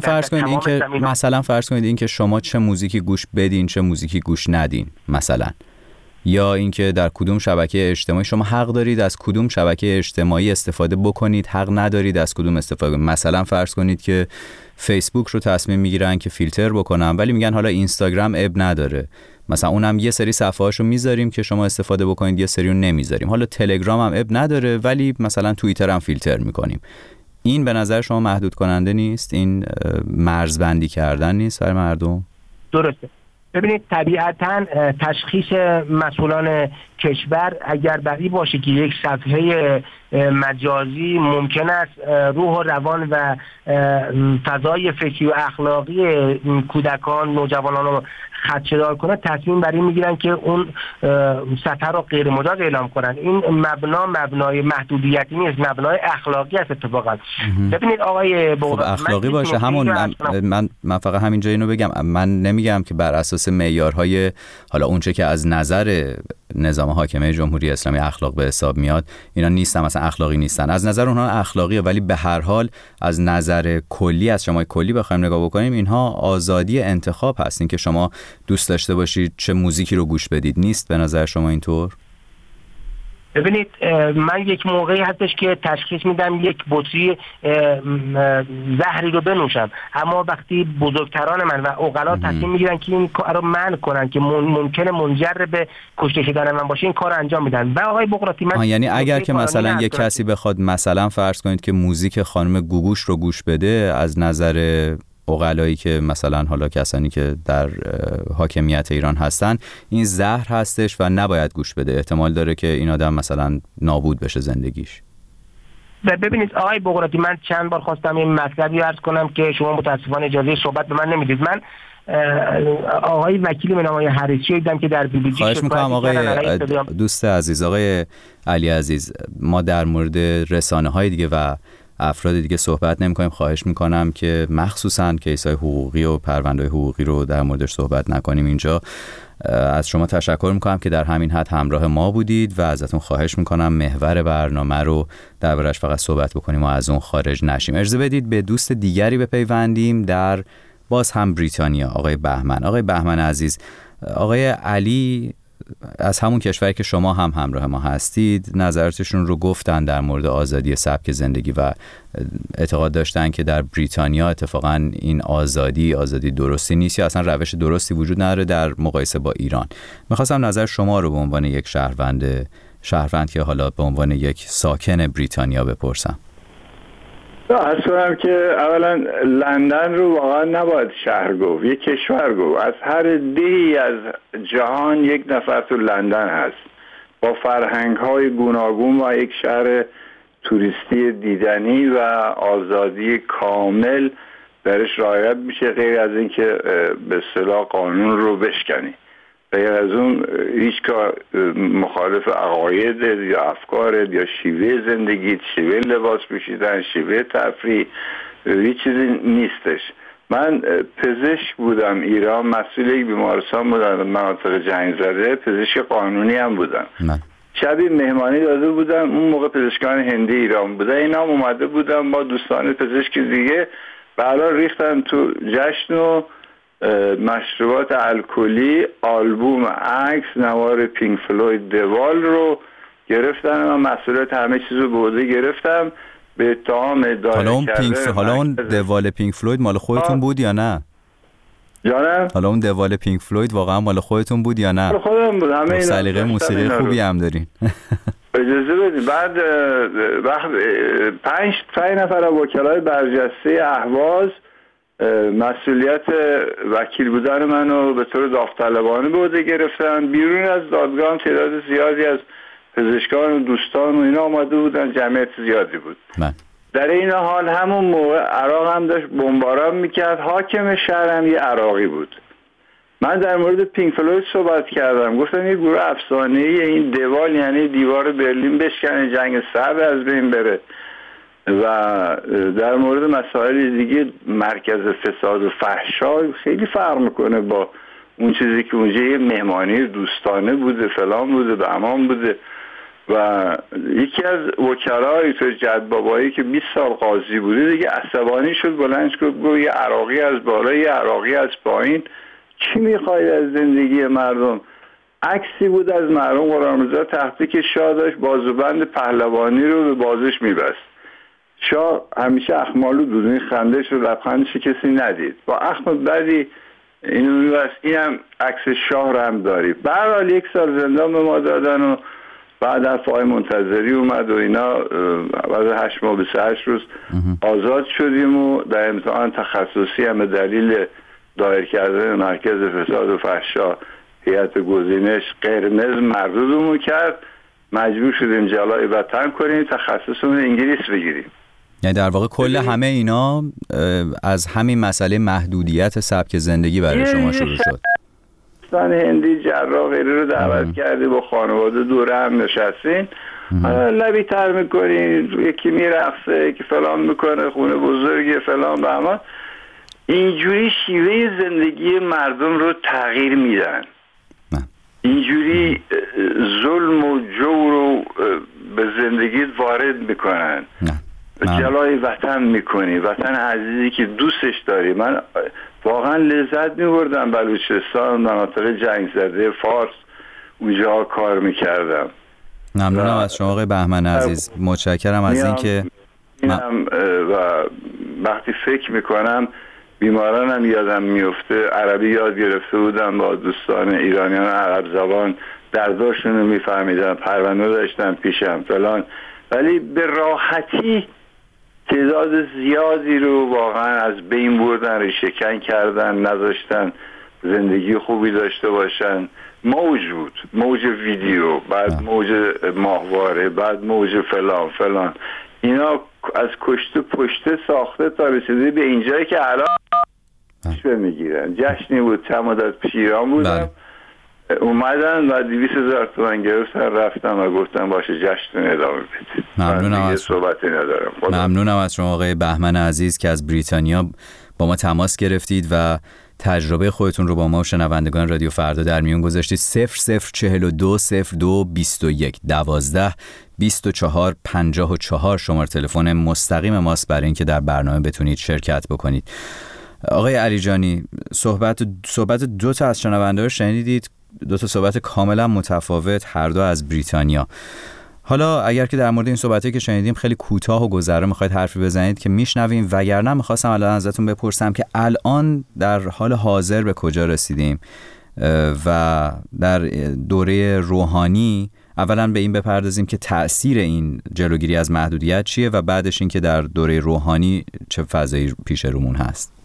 فرض کنید این که شما چه موزیکی گوش بدین، چه موزیکی گوش ندین مثلا، یا اینکه در کدوم شبکه اجتماعی شما حق دارید از کدوم شبکه اجتماعی استفاده بکنید، حق ندارید از کدوم استفاده کنید. مثلا فرض کنید که فیسبوک رو تصمیم میگیرن که فیلتر بکنن ولی میگن حالا اینستاگرام اب نداره، مثلا اونم یه سری صفحه‌هاشو میذاریم که شما استفاده بکنید، یه سری رو نمیذاریم. حالا تلگرام هم اب نداره ولی مثلا توییتر هم فیلتر میکنیم. این به نظر شما محدود کننده نیست؟ این مرزبندی کردن نیست برای مردم؟ درسته. ببینید، طبیعتاً تشخیص مسئولان کشور اگر بری باشه که یک صفحه مجازی ممکن است روح و روان و فضای فکری و اخلاقی کودکان، نوجوانان رو خدشه‌دار کنه، تصمیم بر این میگیرن که اون صفحه رو غیر مجاز اعلام کنن. این مبنای محدودیتی نیست، مبنای اخلاقی است اتفاقا. ببینید آقای خب اخلاقی باشه، همون من فقط همینجا اینو بگم، من نمیگم که بر اساس معیارهای حالا اونچه که از نظر نظام حاکمه جمهوری اسلامی اخلاق به حساب میاد اینا نیستن، مثلا اخلاقی نیستن، از نظر اونها اخلاقیه، ولی به هر حال از نظر کلی، از شما کلی بخوایم نگاه بکنیم، اینها آزادی انتخاب هستین که شما دوست داشته باشید چه موزیکی رو گوش بدید. نیست به نظر شما اینطور؟ ببینید، من یک موقعی هستش که تشخیص میدم یک بطری زهری رو بنوشم، اما وقتی بزرگتران من و عقلا تصمیم میگیرن که این کار رو منع کنن که ممکنه منجر به کشته شدن من باشه، این کار رو انجام میدن. و آقای بقراطی، من یعنی اگر که مثلا یک کسی بخواد مثلا فرض کنید که موزیک خانم گوگوش رو گوش بده، از نظر عقلایی که مثلا حالا کسانی که در حاکمیت ایران هستن، این زهر هستش و نباید گوش بده، احتمال داره که این آدم مثلا نابود بشه زندگیش. ببینید آقای بقراطی، من چند بار خواستم این مطلبی عرض کنم که شما متاسفانه اجازه صحبت به من نمیدید. من آقای وکیل به نام آقای حریصی دیدم که در BBC خواهش میکنم آقای دوست عزیز، آقای علی عزیز، ما در مورد رسانه‌های دیگه و افراد دیگه صحبت نمی‌کنیم. خواهش میکنم که مخصوصاً کیس‌های حقوقی و پرونده‌های حقوقی رو در موردش صحبت نکنیم اینجا. از شما تشکر میکنم که در همین حد همراه ما بودید و ازتون خواهش میکنم محور برنامه رو دربارش فقط صحبت بکنیم و از اون خارج نشیم. اجازه بدید به دوست دیگری بپیوندیم در باز هم بریتانیا، آقای بهمن. آقای بهمن عزیز، آقای علی از همون کشوری که شما هم همراه ما هستید نظراتشون رو گفتن در مورد آزادی سبک زندگی و اعتقاد داشتن که در بریتانیا اتفاقا این آزادی درستی نیست یا اصلا روش درستی وجود نداره در مقایسه با ایران. میخواستم نظر شما رو به عنوان یک شهروند که حالا به عنوان یک ساکن بریتانیا بپرسم. اصلا که اولا لندن رو واقعا نباید شهر گفت، یک کشور گفت. از هر دهی از جهان یک نفر تو لندن هست با فرهنگ های گوناگون و یک شهر توریستی دیدنی و آزادی کامل درش رعایت میشه، غیر از اینکه به اصطلاح قانون رو بشکنی. غیر از اون هیچ کار مخالف عقاید یا افکار یا شیوه زندگی، شیوه لباس پوشیدن، شیوه تفریح، هیچ چیزی نیستش. من پزشک بودم ایران، مسئول یک بیمارستان بودم مناطق جنگ زده، پزشک قانونی هم بودم. شبی مهمانی داده بودم، اون موقع پزشکان هندی ایران بودن، اینا هم اومده بودم با دوستان پزشک دیگه، برای ریختن تو جشن و مشروبات الکلی، آلبوم، عکس، نوار پینک فلوید، دوال رو گرفتن. من مسئولیت همه چیزو به عهده گرفتم به اتهام اداره کردن. حالا اون دوال پینک فلوید مال خودتون بود یا نه؟ جانم؟ حالا اون دوال پینک فلوید واقعا مال خودتون بود یا نه؟ مال خودم بود. همه اینا سلیقه موسیقی خوبی هم دارین. اجازه بدید. بعد وقت 5 نفر از وکلای برجسته اهواز مسئولیت وکیل بودن منو به طور داوطلبانه به عهده گرفتن. بیرون از دادگاه تعداد زیادی از پزشکان و دوستان و اینا آمده بودن، جمعیت زیادی بود. در این حال همون موقع عراق هم داشت بمباران میکرد. حاکم شهرم یه عراقی بود. من در مورد پینک فلوید صحبت کردم، گفتم یه گروه افسانه‌ای، این دوال یعنی دیوار برلین بشکنه، جنگ سرد از بین بره. و در مورد مسائل دیگه مرکز فساد و فحشا خیلی فرق میکنه با اون چیزی که اونجا یه مهمانی دوستانه بوده، فلان بوده، به امان بوده. و یکی از وکلای تو جدبابایی که 20 سال قاضی بوده دیگه عصبانی شد، بلند شد گفت یه عراقی از بالا یه عراقی از پایین، چی میخواید از زندگی مردم؟ عکسی بود از مرحوم غلامرضا تختی که شاه داشت بازوبند پهلوانی رو به بازش میبست. شاه همیشه اخمالو بود، این خندش و لبخندش کسی ندید، با اخم بدی اینو میبست. اینم عکس شاه رو هم داری. به هر حال 1 سال زندان به ما دادن و بعد از فای منتظری اومد و اینا، بعد 8 ماه 28 روز آزاد شدیم و در امتحان تخصصی هم به دلیل دایر کردن مرکز فساد و فحشا هیئت گزینش قرمز مردودمون کرد، مجبور شدیم جلای وطن کنیم، تخصصمون انگلیس بگیریم. یعنی در واقع کل همه اینا از همین مسئله محدودیت سبک زندگی برای شما شروع شد. هندی جراح غیره رو دعوت کردی، با خانواده دوره هم نشستین، لبی تر میکنین، یکی میرقصه، یکی فلان میکنه، خونه بزرگی فلان به اما اینجوری شیوه زندگی مردم رو تغییر میدن. اینجوری ظلم و جور رو به زندگیت وارد میکنن. جلای وطن میکنی، وطن عزیزی که دوستش داری. من واقعا لذت میبردم بلوچستان، مناطق جنگ زده، فارس، اونجا کار میکردم. ممنونم از شما آقای بهمن عزیز، متشکرم از این که و وقتی فکر میکنم بیمارانم یادم میفته، عربی یاد گرفته بودم با دوستان ایرانیان عرب زبان، درداشون رو میفهمیدم، پرونده داشتم پیشم فلان، ولی به راحتی تعداد زیادی رو واقعا از بین بردن، ریشه‌کن کردن، نذاشتن زندگی خوبی داشته باشن. موج بود، موج ویدیو، بعد موج ماهواره، بعد موج فلان. اینا از کشته پشته ساخته تا رسیده به اینجایی که الان میگیرن. جشنی بود چند مدت پیش ایران بودم، اومدن و 200,000 تومان گرفتن، رفتم و گفتم باشه جشن ادامه بدید. ممنونم از صحبتی ندارم. ممنونم از شما آقای بهمن عزیز که از بریتانیا با ما تماس گرفتید و تجربه خودتون رو با ما و شنوندگان رادیو فردا در میون گذاشتید. 0042 02 21 12 24 54 شماره تلفن مستقیم ماست برای اینکه در برنامه بتونید شرکت بکنید. آقای علیجانی، صحبت 2 تا از شنونده رو شنیدید، 2 تا صحبت کاملا متفاوت، هر دو از بریتانیا. حالا اگر که در مورد این صحبتایی که شنیدیم خیلی کوتاه و گذرا میخواید حرفی بزنید که میشنویم، وگرنه میخواستم الان ازتون بپرسم که الان در حال حاضر به کجا رسیدیم و در دوره روحانی اولا به این بپردازیم که تأثیر این جلوگیری از محدودیت چیه و بعدش این که در دوره روحانی چه فضایی پیش رومون هست.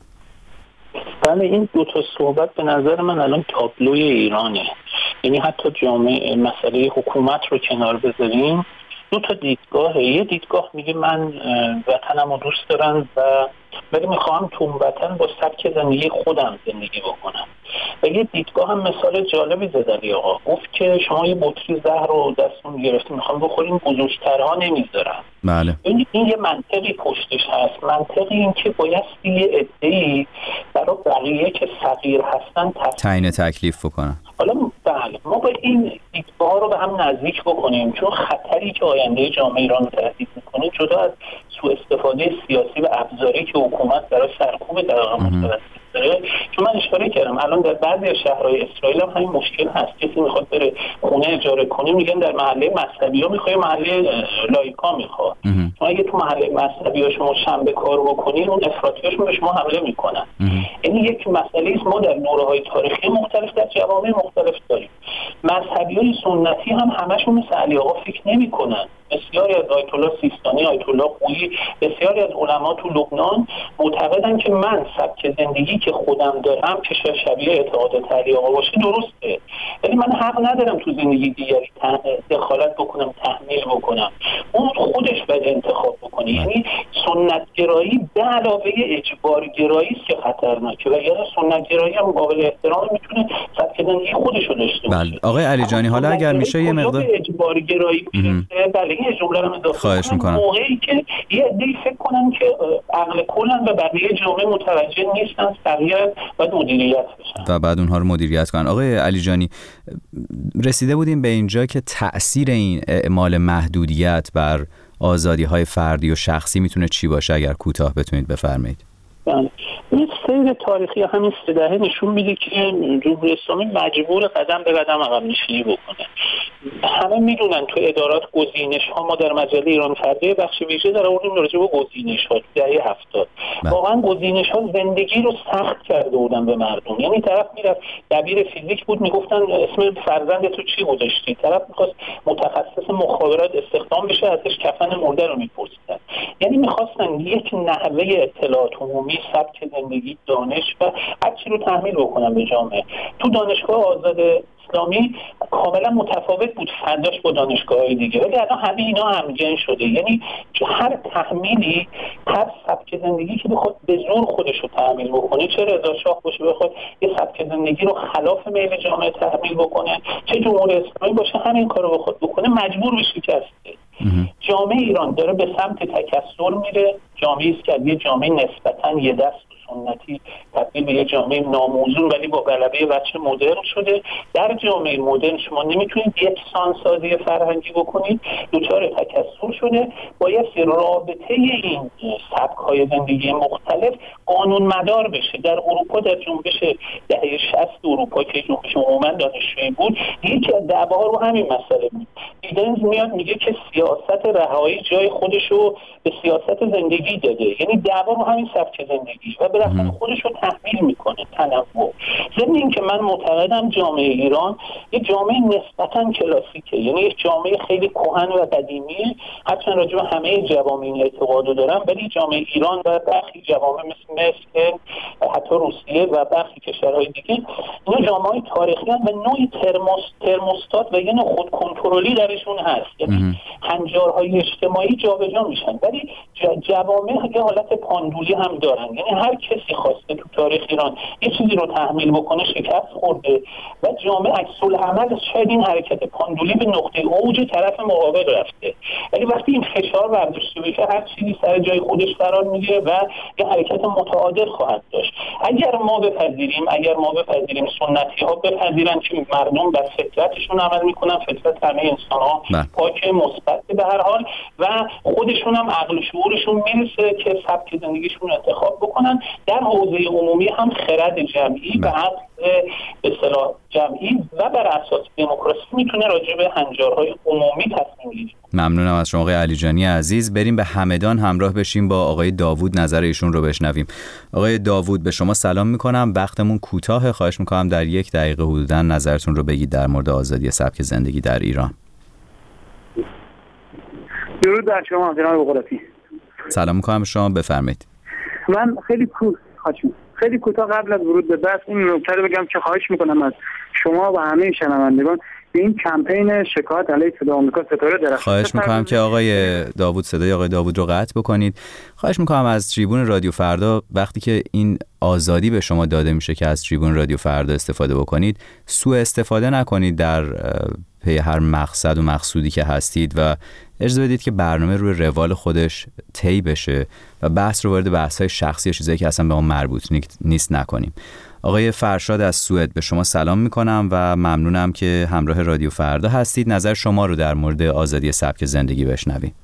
بله، این 2 تا صحبت به نظر من الان تابلوی ایرانه. یعنی حتی جامعه مسئله حکومت رو کنار بذاریم، 2 تا دیدگاهه. یه دیدگاه میگه من وطنم رو دوست دارم و ولی میخوام تو وطن با سبک زندگی خودم زندگی بکنم. و یه دیدگاه هم مثال جالبی زد علی آقا، گفت که شما یه بطری زهر رو دستتون گرفتین میخوام بخورین، بزرگترها نمیذارن. بله. این یه منطقی پشتش هست، منطقی این که باید یه عده‌ای برای بقیه که فقیر هستن تعیین تکلیف بکنن. حالا بله ما با این دیدگاه رو به هم نزدیک بکنیم، چون خطری که آینده جامعه ایران رو تهدید میکنه جدا از سوء استفاده سیاسی و ابزاری که حکومت برای سرکوب دقیقا متوسط داره. چون من اشاره کردم الان در بعضی از شهرهای اسرائیل هم همین مشکل هست، کسی میخواد بره خونه اجاره کنه میگن در محله مذهبی‌ها میخواد، محله لایکا میخواد. چون اگه تو محله مذهبی‌ها شما شنبه کار بکنین اون افراطیاشون به شما حمله میکنن. یعنی یک مسئله است ما در دوره‌های تاریخی مختلف در جوامع مختلف داریم. مذهبیای سنتی هم همشون مثل علی آقا فکر نمی‌کنن. بسیاری از آیت الله سیستانی، آیت الله خویی، بسیاری از علما تو لبنان معتقدن که من سبک زندگی که خودم دارم که شبیه اعتقادات علی آقا باشه درسته، ولی من حق ندارم تو زندگی دیگری دخالت بکنم، تحمیل بکنم. اون خودش باید انتخاب بکنه. یعنی سنت گرایی به علاوه اجبار گرایی است که خطرناکه، و یا سنت گرایی هم قابل احترام میتونه سبک زندگی خودش رو داشته باشه. بله آقای علی جانی، حالا اگر میشه یه مقدار اجبار گرایی بله این جمله رو خواهش میکنم. موقعی که یه عده‌ای فکر کنن که عقل کلن و بقیه جامعه متوجه نیستن، بقیه باید مدیریت بشن و بعد اونها رو مدیریت کنن. آقای علی جانی، رسیده بودیم به اینجا که تأثیر این اعمال محدودیت بر آزادی‌های فردی و شخصی میتونه چی باشه؟ اگر کوتاه بتونید بفرمایید. این سیر تاریخی همین 3 دهه نشون میده که جمهوری اسلامی مجبور قدم به قدم عقب نشینی بکنه. همه میدونن تو ادارات گزینش ها، ما در مجله ایران فردا بخش ویژه در آوردیم راجع به گزینش ها دهه 70. واقعا گزینش ها زندگی رو سخت کرده بودن به مردم. یعنی طرف میرفت دبیر فیزیک بود میگفتن اسم فرزند تو چی گذاشتی، طرف میخواست متخصص مخابرات استخدام بشه ازش کفن مرده رو میپرسیدن. یعنی میخواستن یک نحوه اطلاعات عمومی، سبک زندگی، دانش و هر چی رو تحمیل بکنن به جامعه. تو دانشگاه آزاد اسلامی کاملا متفاوت بود فرداش با دانشگاه‌های دیگه، ولی الان همه اینا همگن شده. یعنی هر تحمیلی، هر سبک زندگی که بخواد به زور خودش رو تحمیل بکنه، چه رضا شاه باشه بخواد یه سبک زندگی رو خلاف میل جامعه تحمیل بکنه، چه جمهوری اسلامی باشه همین کارو بخواد بکنه، مجبور به شکسته. جامعه ایران داره به سمت تکثر میره. جامعه‌ای است که یه جامعه نسبتاً یه دست سنتی تبدیل به یه جامعه ناموزون ولی با غلبه وجه مدرن شده. در جامعه مدرن شما نمیتونید یکسان سازی فرهنگی بکنید، دچار تکثر شده. باید رابطه این سبک‌های زندگی مختلف قانون مدار بشه. در اروپا در جنبش دهه 60 اروپا که جنبش عموما دانشجویی بود، یکی از دعواها رو همین مسئله بود. ایدنز میاد میگه که سیاست رهایی جای خودش رو به سیاست زندگی داده. یعنی دعوا رو همین سبک زندگی و بالاخره خودش رو تحمیل میکنه، تنوع. ضمن این که من معتقدم جامعه ایران یه جامعه نسبتاً کلاسیکه، یعنی یه جامعه خیلی کهن و قدیمیه. هرچند راجع به همه جوامع این اعتقادو دارم، ولی جامعه ایران و برخی جوامع مثل حتی روسیه و برخی کشورهای دیگه اینا جامعه تاریخی هستند و نوعی ترموستات و یه نوع خودکنترلی درشون هست. یعنی هنجارهای اجتماعی جابجا میشن، ولی جوامع یه حالت پاندولی هم دارن. یعنی هر کسی خواسته تو تاریخ ایران یه چیزی رو تحمیل بکنه شکست خورده و جامعه عکس العمل شاید این حرکت پاندولی به نقطه اوج طرف مقابل رفته. ولی وقتی این فشار برداشته بشه هر چیزی سر جای خودش قرار میگیره و یه حرکت متعادل خواهد داشت. اگر ما بپذیریم سنتی ها بپذیرن که مردم بر فطرتشون عمل میکنن، فطرت همه انسان ها پاک، مثبت به هر حال، و خودشون هم عقل و شعورشون میرسه که سبک زندگیشون انتخاب بکنن. در حوزه عمومی هم خرد جمعی و عقل به اصطلاح جمعی و بر اساس دموکراسی میتونه راجع به هنجارهای عمومی تصمیم گیری. ممنونم از شما آقای علی جانی عزیز. بریم به همدان همراه بشیم با آقای داوود، نظر ایشون رو بشنویم. آقای داوود، به شما سلام میکنم. وقتمون کوتاه، خواهش میکنم در 1 دقیقه حدوداً نظرتون رو بگید در مورد آزادی سبک زندگی در ایران. درود بر شما جناب بغراتی. سلام میکنم، شما بفرمایید. من خیلی کوتاه قبل از ورود به بحث این نکته رو بگم که خواهش میکنم از شما و همه شنوندگان به این کمپین شکایت علیه صدا آمریکا ستاره درخشان. خواهش میکنم که آقای داوود صدای آقای داوود رو قطع بکنید. خواهش میکنم از تریبون رادیو فردا وقتی که این آزادی به شما داده میشه که از تریبون رادیو فردا استفاده بکنید، سوء استفاده نکنید در پی هر مقصد و مقصودی که هستید و اجازه بدید که برنامه روی روال خودش طی بشه و بحث رو وارد بحث‌های شخصی یا چیزایی که اصلا به ما مربوط نیست نکنیم. آقای فرشاد از سوئد به شما سلام میکنم و ممنونم که همراه رادیو فردا هستید. نظر شما رو در مورد آزادی سبک زندگی بشنویم.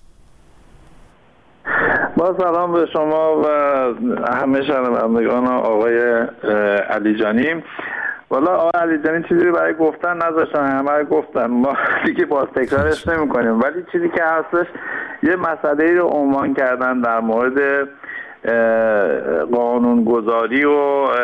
با سلام به شما و همه شنوندگان آقای علیجانی. والا آقای علیجانی چیزی رو برای گفتن نذاشتن، همه گفتن، ما دیگه باز تکرارش نمی کنیم، ولی چیزی که هستش یه مسئله رو عنوان کردن در مورد قانونگذاری و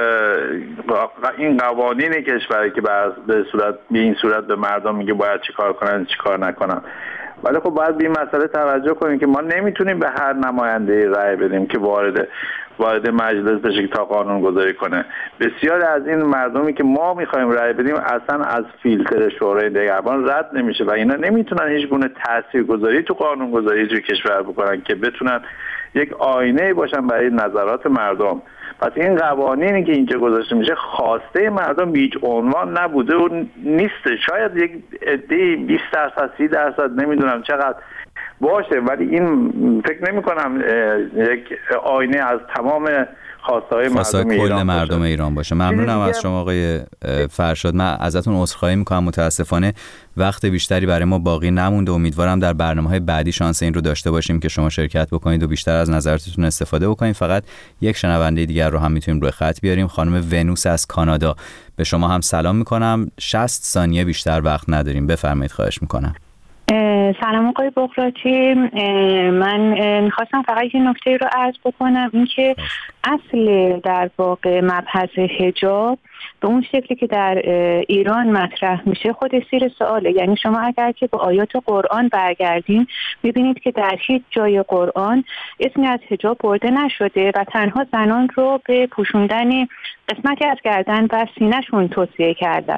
این قوانین کشوری که به این صورت به مردم میگه باید چیکار کنن چیکار نکنن. ولی خب باید به این مسئله توجه کنیم که ما نمیتونیم به هر نماینده رأی بدیم که وارد مجلس بشه تا قانون گذاری کنه. بسیار از این مردمی که ما میخوایم رأی بدیم اصلا از فیلتر شورای نگهبان رد نمیشه و اینا نمیتونن هیچ گونه تاثیرگذاری تو قانون گذاری تو کشور بکنن که بتونن یک آینه باشن برای نظرات مردم. پس این قوانینی که اینجا گذاشته میشه خواسته مردم به هیچ عنوان نبوده و نیسته. شاید یک عده 20% 30% نمیدونم چقدر باشه، ولی این فکر نمی کنم یک آینه از تمام خواستهای مردم ایران باشه. ممنونم از شما آقای فرشاد. من ازتون عذرخواهی میکنم، متاسفانه وقت بیشتری برای ما باقی نمونده. امیدوارم در برنامه‌های بعدی شانس این رو داشته باشیم که شما شرکت بکنید و بیشتر از نظراتتون استفاده بکنید. فقط یک شنونده دیگر رو هم میتونیم روی خط بیاریم، خانم ونوس از کانادا. به شما هم سلام میکنم. 60 ثانیه بیشتر وقت نداریم، بفرمایید خواهش میکنم. سلام آقای بغراتی، من میخواستم فقط یه نکته رو عرض بکنم، این که اصل در واقع مبحث حجاب به اون شکلی که در ایران مطرح میشه خود زیر سواله. یعنی شما اگر که به آیات قرآن برگردین میبینید که در هیچ جای قرآن اسمی از حجاب برده نشده و تنها زنان رو به پوشوندن قسمتی از گردن و سینه‌شون توصیه کردن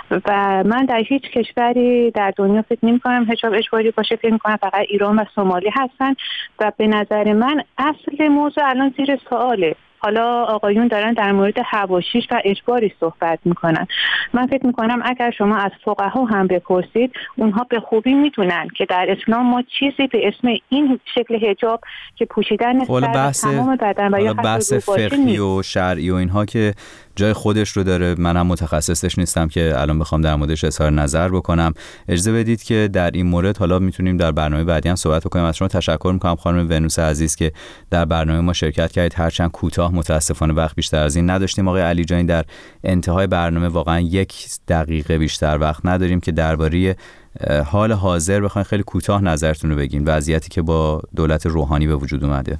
و من در هیچ کشوری در دنیا فکر نمی‌کنم حجاب اجباری باشه. فکر می‌کنم فقط ایران و سومالی هستن و به نظر من اصل موضوع الان زیر سواله. حالا آقایون دارن در مورد حواشیش و اجباری صحبت میکنن. من فکر میکنم اگر شما از فقها هم بپرسید اونها به خوبی میدونن که در اسلام ما چیزی به اسم این شکل حجاب که پوشیدن سر تمام بدن و یا بحث فقهی و شرعی و اینها که جای خودش رو داره. منم متخصصش نیستم که الان بخوام در موردش اظهار نظر بکنم. اجازه بدید که در این مورد حالا میتونیم در برنامه بعدی هم صحبت بکنیم. از شما تشکر میکنم خانم ونوس عزیز که در برنامه ما شرکت کردید، هرچند کوتاه، متاسفانه وقت بیشتر از این نداشتیم. آقای علیجانی در انتهای برنامه واقعا 1 دقیقه بیشتر وقت نداریم که درباره حال حاضر بخواید خیلی کوتاه نظرتون رو بگین، وضعیتی که با دولت روحانی به وجود اومده.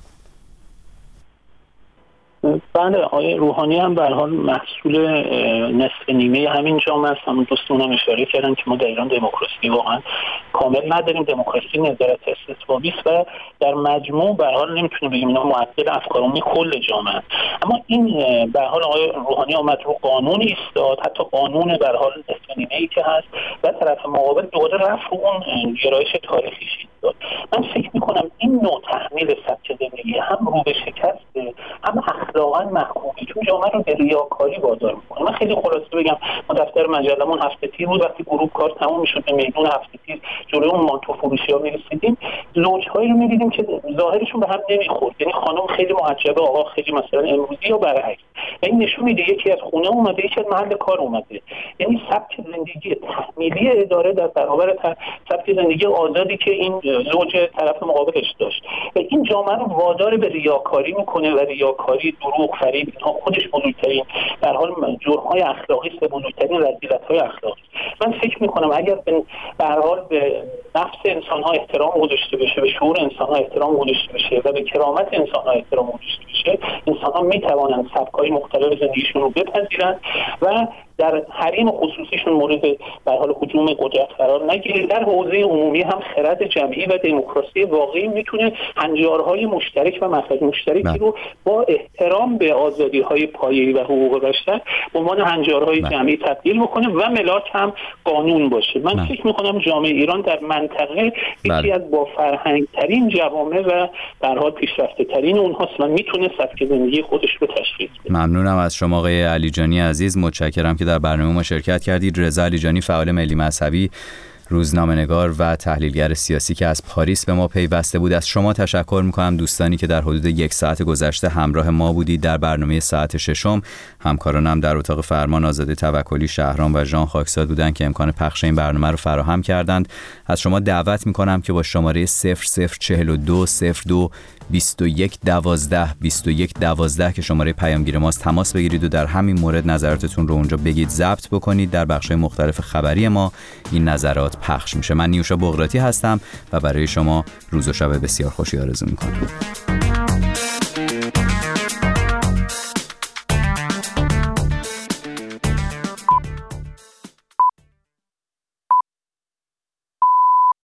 بله، آقای روحانی هم به هر حال محصول نصف نیمه همین جامعه است. همون دوستون هم اشاره کردن که ما در ایران دموکراسی واقعا کامل نداریم، دموکراسی نظارت استثبابی است و در مجموع به هر حال نمیتونیم بگیم اینا معدل افکار عمومی کل جامعه. اما این به هر حال آقای روحانی آمد رو قانونی ایستاد، حتی قانون به هر حال نصف نیمه‌ای که هست و طرف مقابل دوباره رفت اون گرایش تاریخی ایستاد. من فکر می‌کنم این نوع تحمیل سبک زندگی هم رو به شکسته، هم اخلاقاً محکومی، چون جامعه رو به ریاکاری وادار می‌کنه. من خیلی خلاصه بگم، ما دفتر مجلمون هفته تیر بود، وقتی گروه کار تموم می‌شد به میدون هفته تیر جلوی اون مانتو فروشی‌ها می‌رسیدیم، زوج‌هایی رو می‌دیدیم که ظاهرشون به هم نمی‌خورد. یعنی خانم خیلی محجبه، آقا خیلی مثلا امروزی یا برعکس. و این نشون میده یکی از خونه اومده، یکی از محل کار اومده. یعنی سبک زندگی تحمیلی اداره در برابر سبک زندگی آزادی که این زوج طرف مقابلش داشت. و این جامعه رو وادار به ریاکاری می‌کنه و ریاکاری، دروغ، فریب، اینها خودش بزرگترین در حال جرم‌های اخلاقی است، بزرگترین رذیلت‌های اخلاقی. من فکر می‌کنم اگر به هر حال به نفس انسان‌ها احترام گذاشته بشه، به شعور انسان‌ها احترام گذاشته بشه و به کرامت انسان‌ها احترام گذاشته بشه، انسان‌ها می‌توانند سبک‌های مختلف زندگیشون رو بپذیرند و در حریم خصوصیشون مورد به حال هجوم قدرت قرار نگیره. در حوزه عمومی هم خرد جمعی و دموکراسی واقعی میتونه هنجارهای مشترک و مخرج مشترکی رو با احترام به آزادی‌های پایه‌ای و حقوق بشر به عنوان هنجارهای جمعی تبدیل بکنه و ملاک هم قانون باشه. من فکر می‌کنم جامعه ایران در منطقه یکی از با فرهنگ‌ترین جوامع و در حال پیشرفته‌ترین اونهاست و میتونه سبک زندگی خودش رو تشخیص بده. ممنونم از شما آقای علیجانی عزیز، متشکرم که در برنامه ما شرکت کردید. رضا علیجانی، فعال ملی مذهبی، روزنامه‌نگار و تحلیلگر سیاسی که از پاریس به ما پیوسته بود. از شما تشکر می‌کنم دوستانی که در حدود 1 ساعت گذشته همراه ما بودید در برنامه ساعت ششم. همکارانم در اتاق فرمان آزاده توکلی، شهرام و ژان خاکساد بودند که امکان پخش این برنامه رو فراهم کردند. از شما دعوت می‌کنم که با شماره 004202 2112 که شماره پیامگیر ماست تماس بگیرید و در همین مورد نظراتتون رو اونجا بگید، ضبط بکنید. در بخش‌های مختلف خبری ما این نظرات پخش میشه. من نیوشا بغراتی هستم و برای شما روز و شب بسیار خوشی آرزو میکنم.